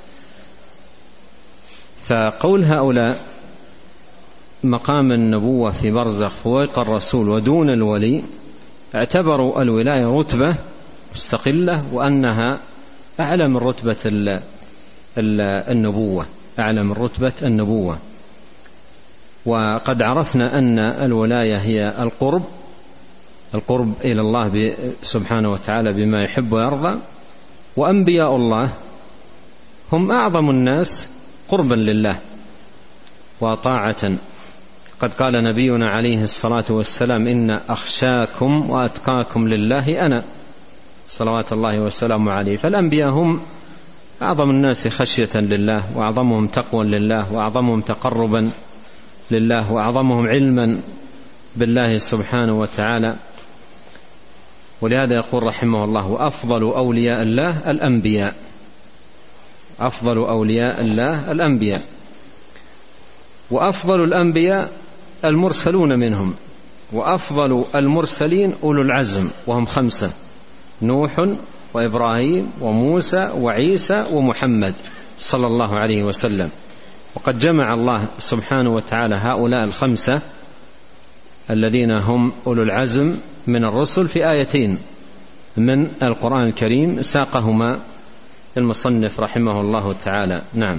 فقول هؤلاء مقام النبوة في برزخ فوق الرسول ودون الولي، اعتبروا الولاية رتبة مستقلة وأنها أعلى من رتبة النبوة، أعلى من رتبة النبوة. وقد عرفنا أن الولاية هي القرب، القرب إلى الله سبحانه وتعالى بما يحب ويرضى، وأنبياء الله هم أعظم الناس قربا لله وطاعة. قد قال نبينا عليه الصلاة والسلام: إن أخشاكم وأتقاكم لله أنا، صلوات الله وسلامه عليه. فالأنبياء هم أعظم الناس خشية لله، وأعظمهم تقوى لله، وأعظمهم تقربا لله، وأعظمهم علما بالله سبحانه وتعالى. ولهذا يقول رحمه الله: وأفضل أولياء الله الأنبياء، أفضل أولياء الله الأنبياء، وأفضل الأنبياء المرسلون منهم، وأفضل المرسلين أولو العزم وهم خمسة: نوح وإبراهيم وموسى وعيسى ومحمد صلى الله عليه وسلم. وقد جمع الله سبحانه وتعالى هؤلاء الخمسة الذين هم أولو العزم من الرسل في آيتين من القرآن الكريم ساقهما المصنف رحمه الله تعالى. نعم.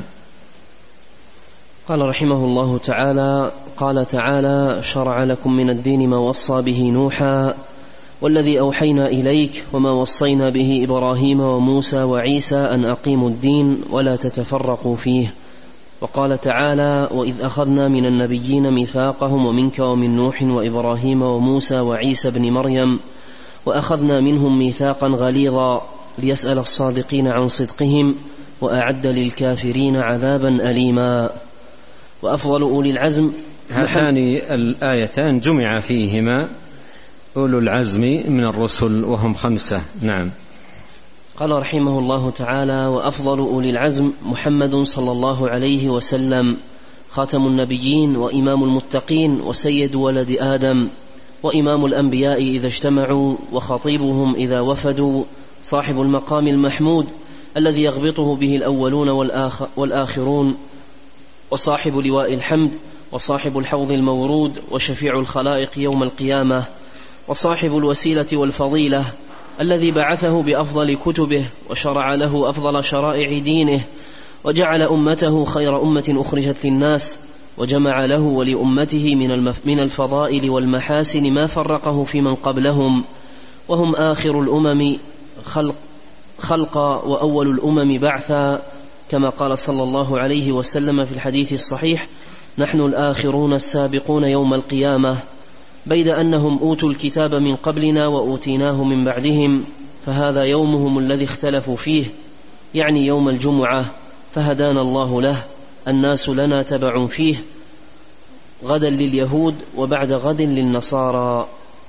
قال رحمه الله تعالى: قال تعالى: شرع لكم من الدين ما وصى به نوحا والذي أوحينا إليك وما وصينا به إبراهيم وموسى وعيسى أن أقيموا الدين ولا تتفرقوا فيه. وقال تعالى: وإذ أخذنا من النبيين ميثاقهم ومنك ومن نوح وإبراهيم وموسى وعيسى بن مريم وأخذنا منهم ميثاقا غليظا ليسأل الصادقين عن صدقهم وأعد للكافرين عذابا أليما. وأفضل أولي العزم، هاتان الآيتان جمع فيهما أولو العزم من الرسل وهم خمسة. نعم. قال رحمه الله تعالى: وأفضل أولي العزم محمد صلى الله عليه وسلم، خاتم النبيين وإمام المتقين وسيد ولد آدم، وإمام الأنبياء إذا اجتمعوا وخطيبهم إذا وفدوا، صاحب المقام المحمود الذي يغبطه به الأولون والآخرون، وصاحب لواء الحمد، وصاحب الحوض المورود، وشفيع الخلائق يوم القيامة، وصاحب الوسيلة والفضيلة الذي بعثه بأفضل كتبه وشرع له أفضل شرائع دينه، وجعل أمته خير أمة أخرجت للناس، وجمع له ولأمته من الفضائل والمحاسن ما فرقه في من قبلهم، وهم آخر الأمم خلق خلقا وأول الأمم بعثا، كما قال صلى الله عليه وسلم في الحديث الصحيح: نحن الآخرون السابقون يوم القيامة، بيد أنهم أوتوا الكتاب من قبلنا وأوتيناه من بعدهم، فهذا يومهم الذي اختلفوا فيه، يعني يوم الجمعة، فهدانا الله له، الناس لنا تبع فيه، غدا لليهود وبعد غد للنصارى.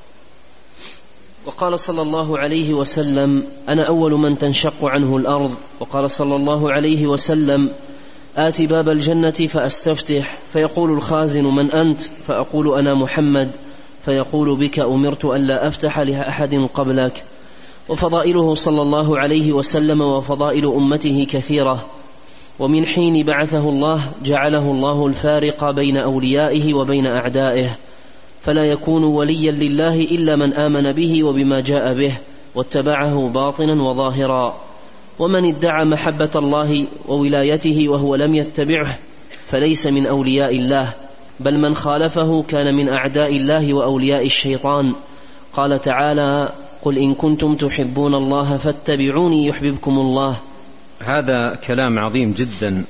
وقال صلى الله عليه وسلم: أنا أول من تنشق عنه الأرض. وقال صلى الله عليه وسلم: آتي باب الجنة فأستفتح، فيقول الخازن: من أنت؟ فأقول: أنا محمد. فيقول: بك أمرت أن لا أفتح لأحد قبلك. وفضائله صلى الله عليه وسلم وفضائل أمته كثيرة، ومن حين بعثه الله جعله الله الفارق بين أوليائه وبين أعدائه، فلا يكون وليا لله إلا من آمن به وبما جاء به واتبعه باطنا وظاهرا. ومن ادعى محبة الله وولايته وهو لم يتبعه فليس من أولياء الله، بل من خالفه كان من أعداء الله وأولياء الشيطان. قال تعالى: قل إن كنتم تحبون الله فاتبعوني يحببكم الله. هذا كلام عظيم جدا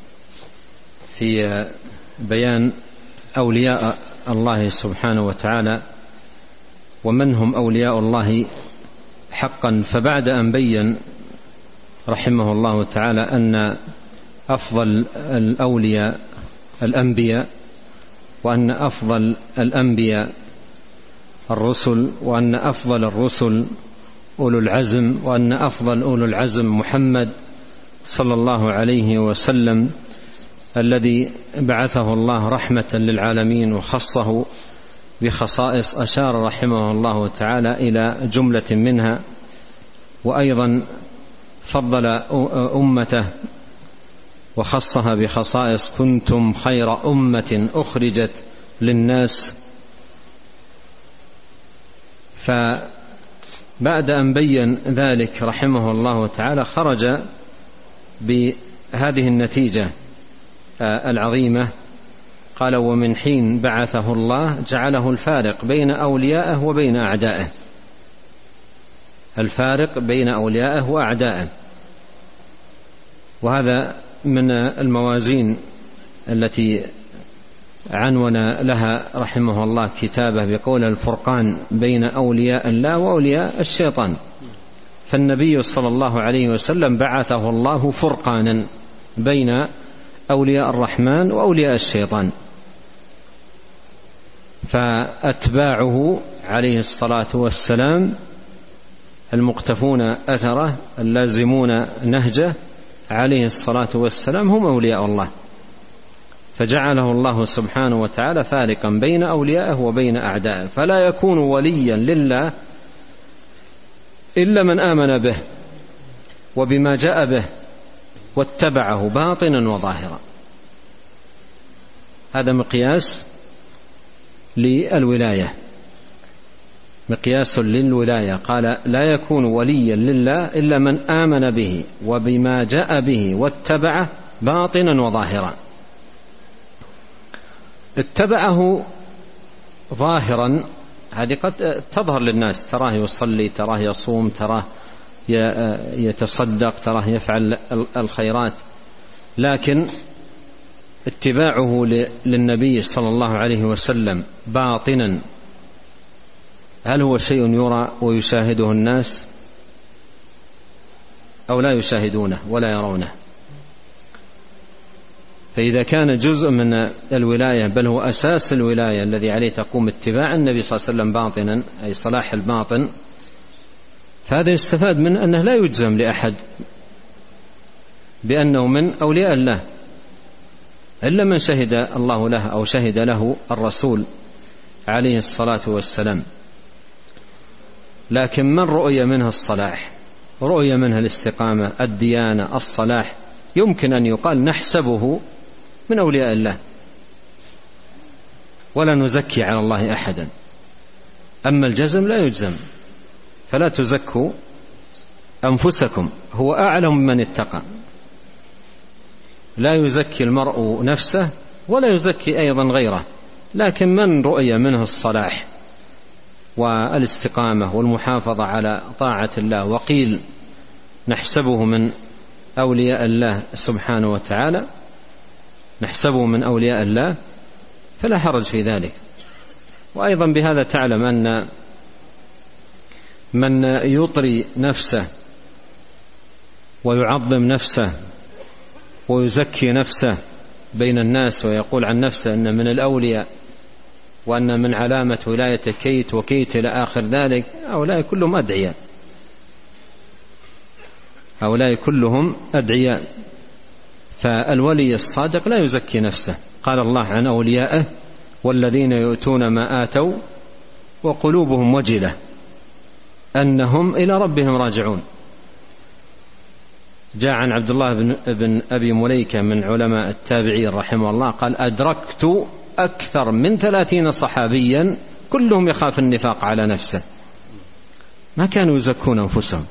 في بيان أولياء الله سبحانه وتعالى ومن هم أولياء الله حقا. فبعد أن بين رحمه الله تعالى أن أفضل الأولياء الأنبياء، وأن أفضل الأنبياء الرسل، وأن أفضل الرسل أولو العزم، وأن أفضل أولو العزم محمد صلى الله عليه وسلم الذي بعثه الله رحمة للعالمين وخصه بخصائص أشار رحمه الله تعالى إلى جملة منها، وأيضا فضل أمته وخصها بخصائص: كنتم خير أمة أخرجت للناس. فبعد أن بين ذلك رحمه الله تعالى خرج بهذه النتيجة العظيمة، قال: ومن حين بعثه الله جعله الفارق بين أوليائه وبين أعدائه. الفارق بين أوليائه وأعدائه، وهذا من الموازين التي عنون لها رحمه الله كتابه بقول: الفرقان بين أولياء الله وأولياء الشيطان. فالنبي صلى الله عليه وسلم بعثه الله فرقانا بين أولياء الرحمن وأولياء الشيطان، فأتباعه عليه الصلاة والسلام المقتفون أثره اللازمون نهجه عليه الصلاة والسلام هم أولياء الله، فجعله الله سبحانه وتعالى فارقا بين أوليائه وبين أعدائه، فلا يكون وليا لله إلا من آمن به وبما جاء به واتبعه باطنا وظاهرا. هذا مقياس للولاية، مقياس للولاية. قال: لا يكون وليا لله إلا من آمن به وبما جاء به واتبعه باطنا وظاهرا. اتبعه ظاهرا هذه قد تظهر للناس، تراه يصلي، تراه يصوم، تراه يتصدق، تراه يفعل الخيرات، لكن اتباعه للنبي صلى الله عليه وسلم باطنا، هل هو شيء يرى ويشاهده الناس أو لا يشاهدونه ولا يرونه؟ فإذا كان جزء من الولاية بل هو أساس الولاية الذي عليه تقوم اتباع النبي صلى الله عليه وسلم باطنا، أي صلاح الباطن، فهذا يستفاد من أنه لا يجزم لأحد بأنه من أولياء الله إلا من شهد الله له أو شهد له الرسول عليه الصلاة والسلام. لكن من رؤي منه الصلاح، رؤي منه الاستقامة، الديانة، الصلاح، يمكن أن يقال نحسبه من أولياء الله ولا نزكي على الله أحدا. أما الجزم لا يجزم، فلا تزكوا أنفسكم، هو أعلم من اتقى. لا يزكي المرء نفسه ولا يزكي أيضا غيره، لكن من رؤي منه الصلاح والاستقامة والمحافظة على طاعة الله وقيل نحسبه من أولياء الله سبحانه وتعالى، نحسبه من أولياء الله، فلا حرج في ذلك. وأيضا بهذا تعلم أن من يطري نفسه ويعظم نفسه ويزكي نفسه بين الناس ويقول عن نفسه أن من الأولياء وأن من علامة ولاية كيت وكيت إلى آخر ذلك، هؤلاء كلهم أدعياء، هؤلاء كلهم أدعياء. فالولي الصادق لا يزكي نفسه. قال الله عن أوليائه: والذين يؤتون ما آتوا وقلوبهم وجلة أنهم إلى ربهم راجعون. جاء عن عبد الله بن, بن أبي مليكة من علماء التابعين رحمه الله قال: أدركت أكثر من ثلاثين صحابيا كلهم يخاف النفاق على نفسه، ما كانوا يزكون أنفسهم.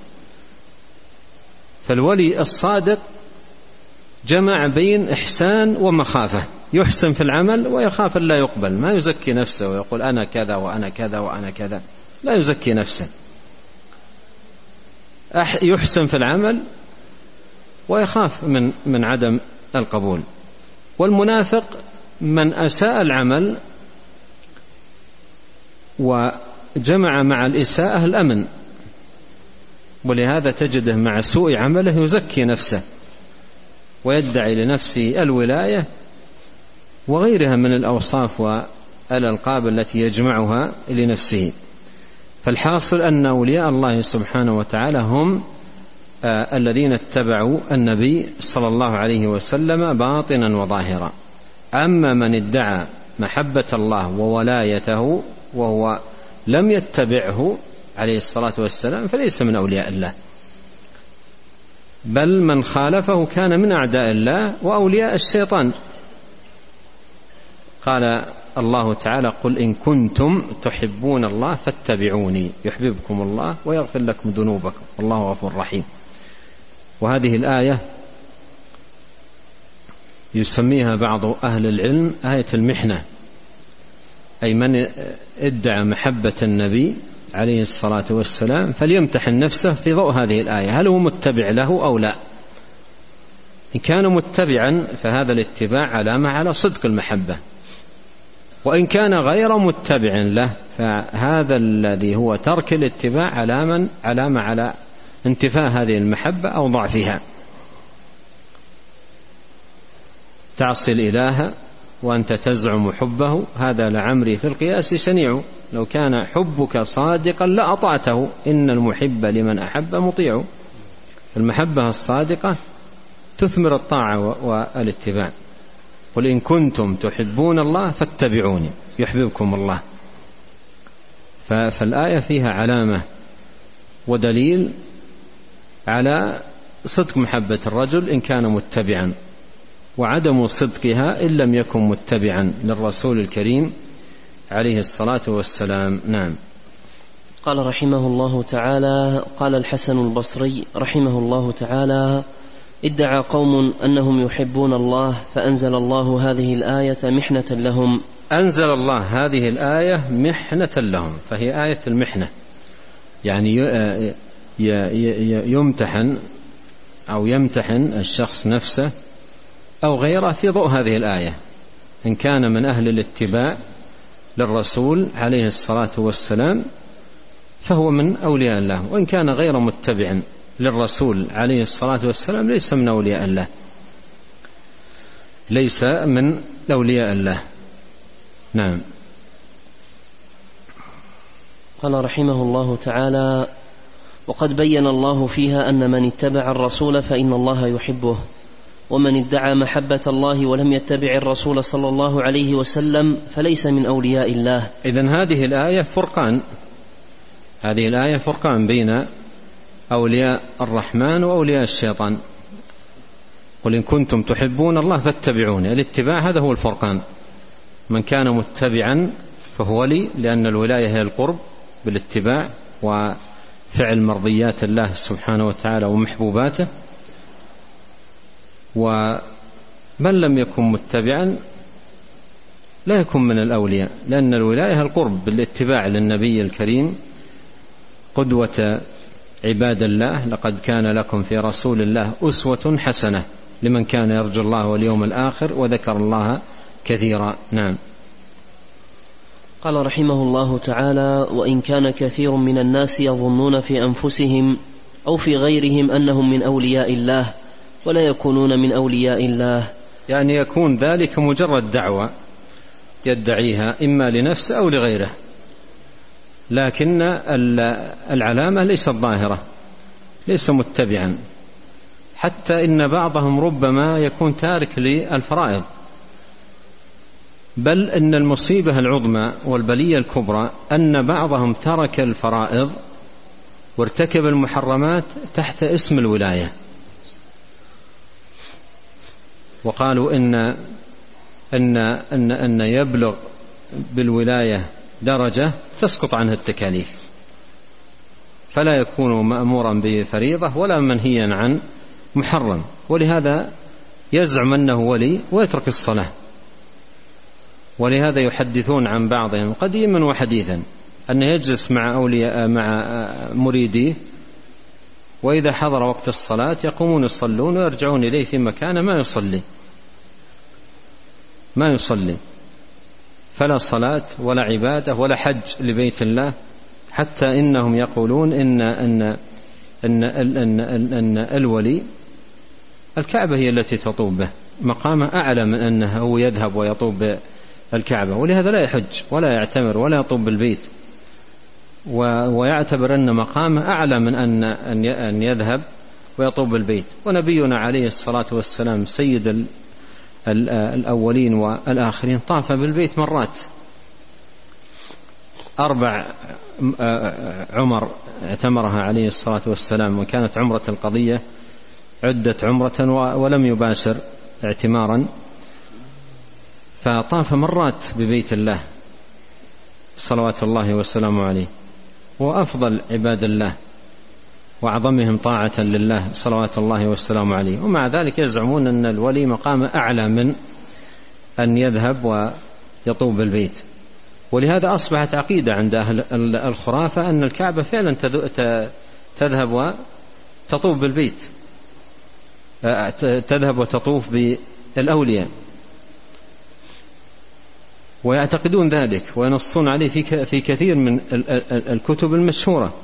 فالولي الصادق جمع بين إحسان ومخافة، يحسن في العمل ويخاف لا يقبل، ما يزكي نفسه ويقول أنا كذا وأنا كذا وأنا كذا، لا يزكي نفسه. يحسن في العمل ويخاف من من عدم القبول. والمنافق من أساء العمل وجمع مع الإساءة الأمن، ولهذا تجده مع سوء عمله يزكي نفسه ويدعي لنفسه الولاية وغيرها من الأوصاف والألقاب التي يجمعها لنفسه. فالحاصل أن أولياء الله سبحانه وتعالى هم آه الذين اتبعوا النبي صلى الله عليه وسلم باطنا وظاهرا. أما من ادعى محبة الله وولايته وهو لم يتبعه عليه الصلاة والسلام فليس من أولياء الله، بل من خالفه كان من أعداء الله وأولياء الشيطان. قال الله تعالى: قل إن كنتم تحبون الله فاتبعوني يحببكم الله ويغفر لكم ذنوبكم والله غفور رحيم. وهذه الآية يسميها بعض أهل العلم آية المحنة، أي من ادعى محبة النبي عليه الصلاة والسلام فليمتحن نفسه في ضوء هذه الآية، هل هو متبع له أو لا؟ إن كان متبعا فهذا الاتباع علامة على صدق المحبة، وإن كان غير متبع له فهذا الذي هو ترك الاتباع علامة علامة على انتفاء هذه المحبة أو ضعفها. تعصي الإله وأنت تزعم حبه، هذا لعمري في القياس شنيع، لو كان حبك صادقا لأطعته، إن المحب لمن أحب مطيع. المحبة الصادقة تثمر الطاعة والاتباع. قل إن كنتم تحبون الله فاتبعوني يحببكم الله. فالآية فيها علامة ودليل على صدق محبة الرجل إن كان متبعا، وعدم صدقها إن لم يكن متبعا للرسول الكريم عليه الصلاة والسلام. نعم. قال رحمه الله تعالى: قال الحسن البصري رحمه الله تعالى: ادعى قوم أنهم يحبون الله فأنزل الله هذه الآية محنة لهم. أنزل الله هذه الآية محنة لهم، فهي آية المحنة، يعني يمتحن أو يمتحن الشخص نفسه أو غيره في ضوء هذه الآية، إن كان من أهل الاتباع للرسول عليه الصلاة والسلام فهو من أولياء الله، وإن كان غير متبع للرسول عليه الصلاة والسلام ليس من أولياء الله، ليس من أولياء الله. نعم. قال رحمه الله تعالى: وقد بين الله فيها أن من اتبع الرسول فإن الله يحبه، ومن ادعى محبة الله ولم يتبع الرسول صلى الله عليه وسلم فليس من أولياء الله. إذن هذه الآية فرقان، هذه الآية فرقان بين أولياء الرحمن وأولياء الشيطان. قل إن كنتم تحبون الله فاتبعوني، الاتباع هذا هو الفرقان، من كان متبعا فهو ولي، لأن الولاية هي القرب بالاتباع وفعل مرضيات الله سبحانه وتعالى ومحبوباته، ومن لم يكن متبعا لا يكون من الأولياء، لأن الولاية القرب بالاتباع للنبي الكريم قدوة عباد الله. لقد كان لكم في رسول الله أسوة حسنة لمن كان يرجو الله واليوم الآخر وذكر الله كثيرا. نعم. قال رحمه الله تعالى: وإن كان كثير من الناس يظنون في أنفسهم أو في غيرهم أنهم من أولياء الله ولا يكونون من أولياء الله، يعني يكون ذلك مجرد دعوة يدعيها إما لنفسه أو لغيره، لكن العلامة ليست ظاهرة، ليس متبعا، حتى إن بعضهم ربما يكون تارك للفرائض، بل إن المصيبة العظمى والبلية الكبرى أن بعضهم ترك الفرائض وارتكب المحرمات تحت اسم الولاية، وقالوا إن أن أن أن يبلغ بالولاية درجة تسقط عنها التكاليف، فلا يكون مأمورا بفريضة ولا منهيا عن محرم، ولهذا يزعم أنه ولي ويترك الصلاة. ولهذا يحدثون عن بعضهم قديما وحديثا أنه يجلس مع أولياء مع مريديه، وإذا حضر وقت الصلاة يقومون يصلون ويرجعون إليه في مكانه ما يصلي ما يصلي فلا صلاة ولا عبادة ولا حج لبيت الله، حتى إنهم يقولون إن أن أن أن أن, أن الولي الكعبة هي التي تطوب به، مقامه أعلى من أنه هو يذهب ويطوب الكعبة، ولهذا لا يحج ولا يعتمر ولا يطوب بالبيت، ويعتبر أن مقامه أعلى من أن أن يذهب ويطوب بالبيت. ونبينا عليه الصلاة والسلام سيد الأولين والآخرين طاف بالبيت مرات، أربع عمر اعتمرها عليه الصلاة والسلام، وكانت عمرة القضية عدة عمرة ولم يباشر اعتمارا، فطاف مرات ببيت الله صلوات الله وسلامه عليه، وأفضل عباد الله وأعظمهم طاعة لله صلوات الله والسلام عليه، ومع ذلك يزعمون أن الولي مقام أعلى من أن يذهب ويطوب بالبيت. ولهذا أصبحت عقيدة عند أهل الخرافة أن الكعبة فعلا تذهب وتطوف بالبيت، تذهب وتطوف بالأولياء، ويعتقدون ذلك وينصون عليه في كثير من الكتب المشهورة.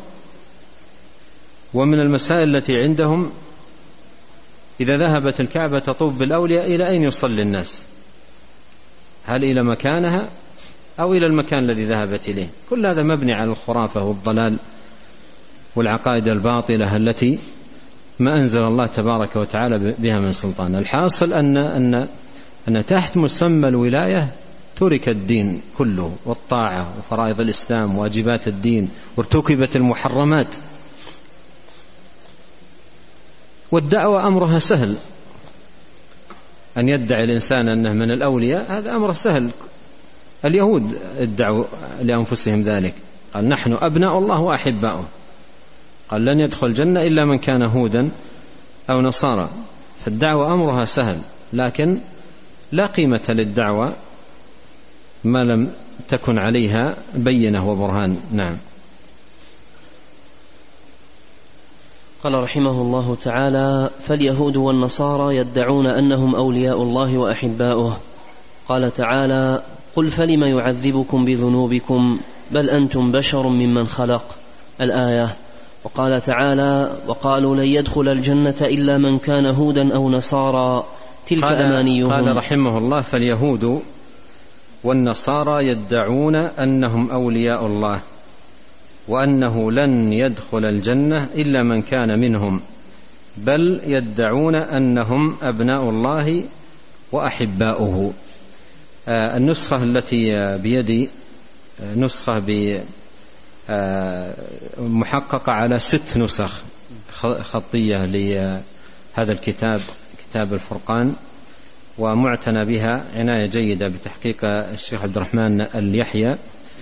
ومن المسائل التي عندهم إذا ذهبت الكعبة تطوف بالأولياء إلى أين يصلي الناس؟ هل إلى مكانها أو إلى المكان الذي ذهبت إليه؟ كل هذا مبني على الخرافة والضلال والعقائد الباطلة التي ما أنزل الله تبارك وتعالى بها من سلطان. الحاصل أن أن أن تحت مسمى الولاية ترك الدين كله والطاعة وفرائض الإسلام واجبات الدين، وارتكبت المحرمات. والدعوة أمرها سهل، أن يدعي الإنسان أنه من الأولياء هذا أمر سهل. اليهود ادعوا لأنفسهم ذلك، قال نحن أبناء الله وأحباؤه، قال لن يدخل الجنة إلا من كان هودا أو نصارى. فالدعوة أمرها سهل، لكن لا قيمة للدعوة ما لم تكن عليها بينة وبرهان. نعم. قال رحمه الله تعالى: فاليهود والنصارى يدعون أنهم أولياء الله وأحباؤه. قال تعالى: قل فلم يعذبكم بذنوبكم بل أنتم بشر ممن خلق. الآية. وقال تعالى: وقالوا لن يدخل الجنة إلا من كان هودا أو نصارى تلك قال أمانيهم. قال رحمه الله: فاليهود والنصارى يدعون أنهم أولياء الله وأنه لن يدخل الجنة إلا من كان منهم، بل يدعون أنهم أبناء الله وأحباؤه. آه النسخة التي بيدي نسخة محققة على ست نسخ خطية لهذا الكتاب، كتاب الفرقان، ومعتنى بها عناية جيدة بتحقيق الشيخ عبد الرحمن اليحيى.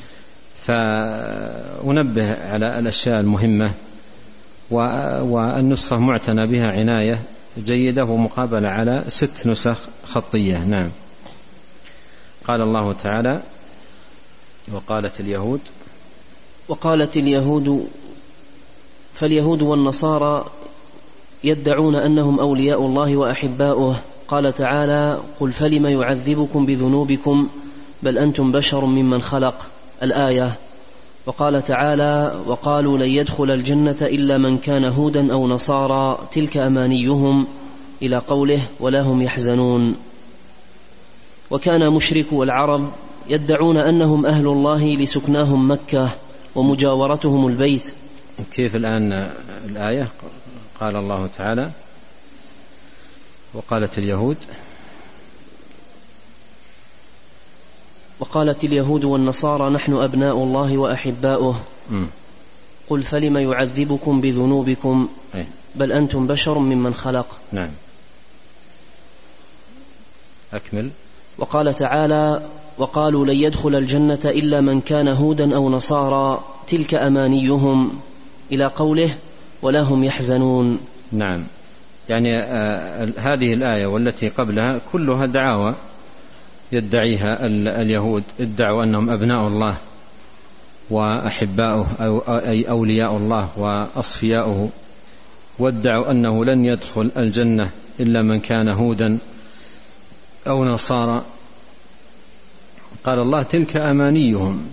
فأنبه على الأشياء المهمة، والنسخة معتنى بها عناية جيدة ومقابلة على ست نسخ خطية. نعم. قال الله تعالى: وقالت اليهود وقالت اليهود فاليهود والنصارى يدعون أنهم أولياء الله وأحباؤه. قال تعالى: قل فلم يعذبكم بذنوبكم بل أنتم بشر ممن خلق. الآية. وقال تعالى: وقالوا لن يدخل الجنة إلا من كان هودا أو نصارى تلك أمانيهم، إلى قوله: ولا هم يحزنون. وكان مشركو العرب يدعون أنهم أهل الله لسكناهم مكة ومجاورتهم البيت. كيف الآن الآية؟ قال الله تعالى: وقالت اليهود وقالت اليهود والنصارى نحن أبناء الله وأحباؤه م. قل فلم يعذبكم بذنوبكم أي. بل أنتم بشر ممن خلق. نعم. أكمل. وقال تعالى وقالوا لن يدخل الجنة إلا من كان هودا أو نصارى تلك أمانيهم إلى قوله ولا هم يحزنون. نعم. يعني آه هذه الآية والتي قبلها كلها دعاوى يدعيها اليهود، ادعوا أنهم أبناء الله وأحباؤه أو أي أولياء الله وأصفياؤه، وادعوا أنه لن يدخل الجنة إلا من كان هودا أو نصارى. قال الله تلك أمانيهم،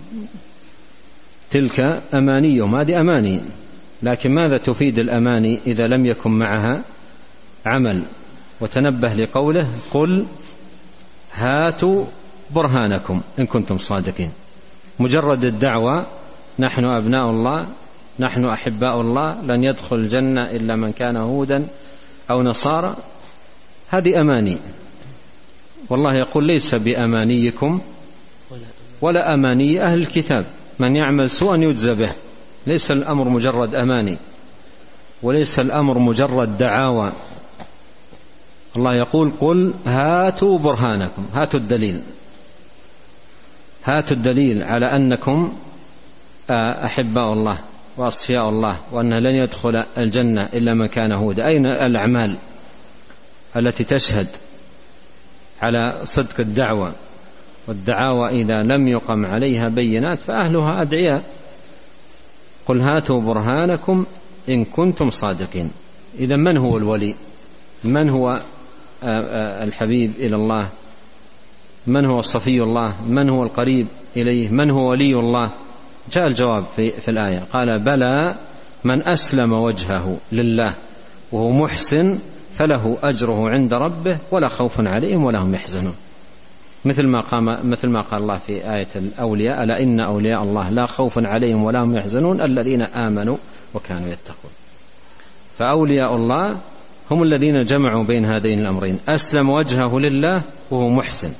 تلك أمانيهم، هذه أماني، لكن ماذا تفيد الأماني إذا لم يكن معها عمل؟ وتنبه لقوله قل هاتوا برهانكم إن كنتم صادقين. مجرد الدعوة نحن أبناء الله نحن أحباء الله لن يدخل الجنة إلا من كان هودا أو نصارى، هذه أماني. والله يقول ليس بأمانيكم ولا أماني أهل الكتاب، من يعمل سوءا يجزى به. ليس الأمر مجرد أماني وليس الأمر مجرد دعاوى. الله يقول قل هاتوا برهانكم، هاتوا الدليل، هاتوا الدليل على أنكم أحباء الله وأصفياء الله وأنه لن يدخل الجنة إلا من كان هودا. أين الأعمال التي تشهد على صدق الدعوة؟ والدعاوى إذا لم يقم عليها بينات فأهلها أدعياء. قل هاتوا برهانكم إن كنتم صادقين. إذا من هو الولي؟ من هو الحبيب إلى الله؟ من هو صفي الله؟ من هو القريب إليه؟ من هو ولي الله؟ جاء الجواب في, في الآية، قال بلى من أسلم وجهه لله وهو محسن فله أجره عند ربه ولا خوف عليهم ولا هم يحزنون. مثل ما قام مثل ما قال الله في آية الأولياء ألا إن أولياء الله لا خوف عليهم ولا هم يحزنون الذين آمنوا وكانوا يتقون. فأولياء الله هم الذين جمعوا بين هذين الأمرين، أسلم وجهه لله وهو محسن،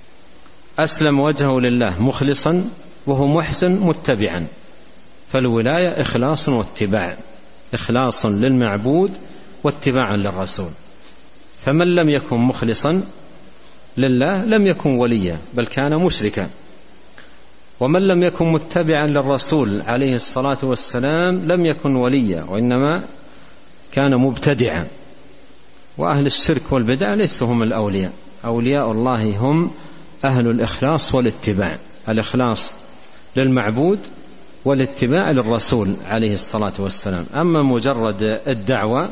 أسلم وجهه لله مخلصا وهو محسن متبعا. فالولاية إخلاص واتباع، إخلاص للمعبود واتباعا للرسول. فمن لم يكن مخلصا لله لم يكن وليا بل كان مشركا، ومن لم يكن متبعا للرسول عليه الصلاة والسلام لم يكن وليا وإنما كان مبتدعا. وأهل الشرك والبدع ليسوا هم الأولياء، أولياء الله هم أهل الإخلاص والاتباع، الإخلاص للمعبود والاتباع للرسول عليه الصلاة والسلام. أما مجرد الدعوة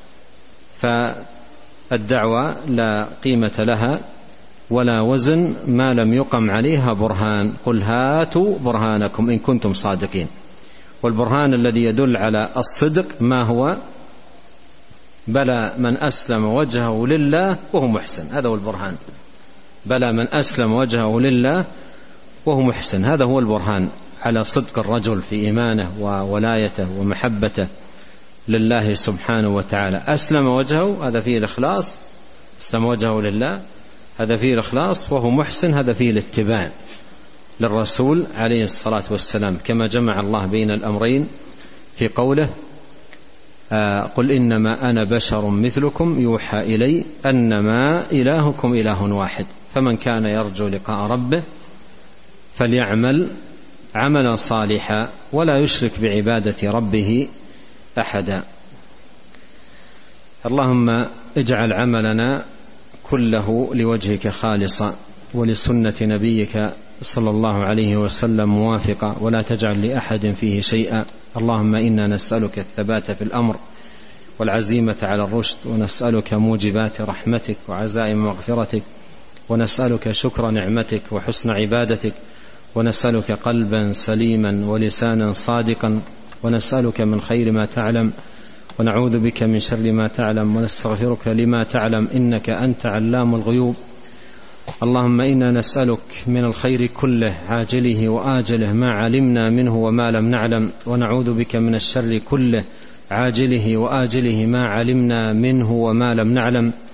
فالدعوة لا قيمة لها ولا وزن ما لم يقم عليها برهان. قل هاتوا برهانكم إن كنتم صادقين. والبرهان الذي يدل على الصدق ما هو؟ بلى من أسلم وجهه لله وهو محسن، هذا هو البرهان. بلى من أسلم وجهه لله وهو محسن، هذا هو البرهان على صدق الرجل في إيمانه وولايته ومحبته لله سبحانه وتعالى. أسلم وجهه هذا فيه الإخلاص، أسلم وجهه لله هذا فيه الإخلاص، وهو محسن هذا فيه الاتباع للرسول عليه الصلاة والسلام، كما جمع الله بين الأمرين في قوله آه قل إنما أنا بشر مثلكم يوحى إلي أنما إلهكم إله واحد فمن كان يرجو لقاء ربه فليعمل عملا صالحا ولا يشرك بعبادة ربه أحدا. اللهم اجعل عملنا كله لوجهك خالصا ولسنة نبيك صلى الله عليه وسلم موافقا ولا تجعل لأحد فيه شيئا. اللهم إنا نسألك الثبات في الأمر والعزيمة على الرشد، ونسألك موجبات رحمتك وعزائم مغفرتك، ونسألك شكر نعمتك وحسن عبادتك، ونسألك قلبا سليما ولسانا صادقا، ونسألك من خير ما تعلم ونعوذ بك من شر ما تعلم، ونستغفرك لما تعلم إنك أنت علام الغيوب. اللهم إنا نسألك من الخير كله عاجله وآجله ما علمنا منه وما لم نعلم، ونعوذ بك من الشر كله عاجله وآجله ما علمنا منه وما لم نعلم.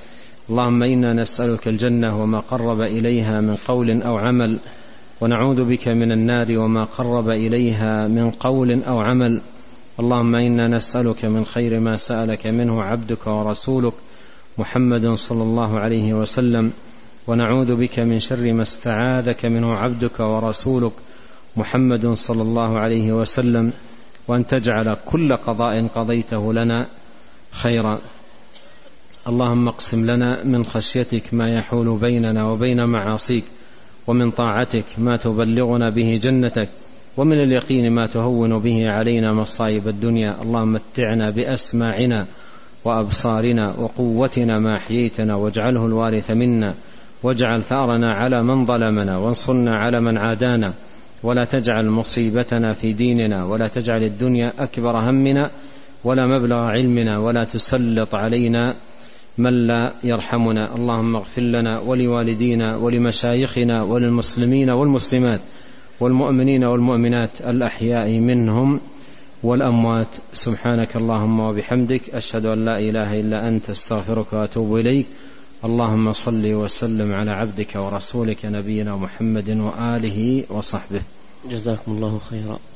اللهم إنا نسألك الجنة وما قرب إليها من قول أو عمل، ونعوذ بك من النار وما قرب إليها من قول أو عمل. اللهم إنا نسألك من خير ما سألك منه عبدك ورسولك محمد صلى الله عليه وسلم، ونعوذ بك من شر ما استعاذك منه عبدك ورسولك محمد صلى الله عليه وسلم، وأن تجعل كل قضاء قضيته لنا خيرا. اللهم اقسم لنا من خشيتك ما يحول بيننا وبين معاصيك، ومن طاعتك ما تبلغنا به جنتك، ومن اليقين ما تهون به علينا مصائب الدنيا. اللهم متعنا بأسماعنا وأبصارنا وقوتنا ما أحييتنا، واجعله الوارث منا، واجعل ثأرنا على من ظلمنا، وانصرنا على من عادانا، ولا تجعل مصيبتنا في ديننا، ولا تجعل الدنيا أكبر همنا ولا مبلغ علمنا، ولا تسلط علينا من لا يرحمنا. اللهم اغفر لنا ولوالدينا ولمشايخنا وللمسلمين والمسلمات والمؤمنين والمؤمنات الأحياء منهم والأموات. سبحانك اللهم وبحمدك، أشهد أن لا إله إلا أنت، استغفرك وأتوب إليك. اللهم صل وسلم على عبدك ورسولك نبينا محمد وآله وصحبه. جزاكم الله خيرا.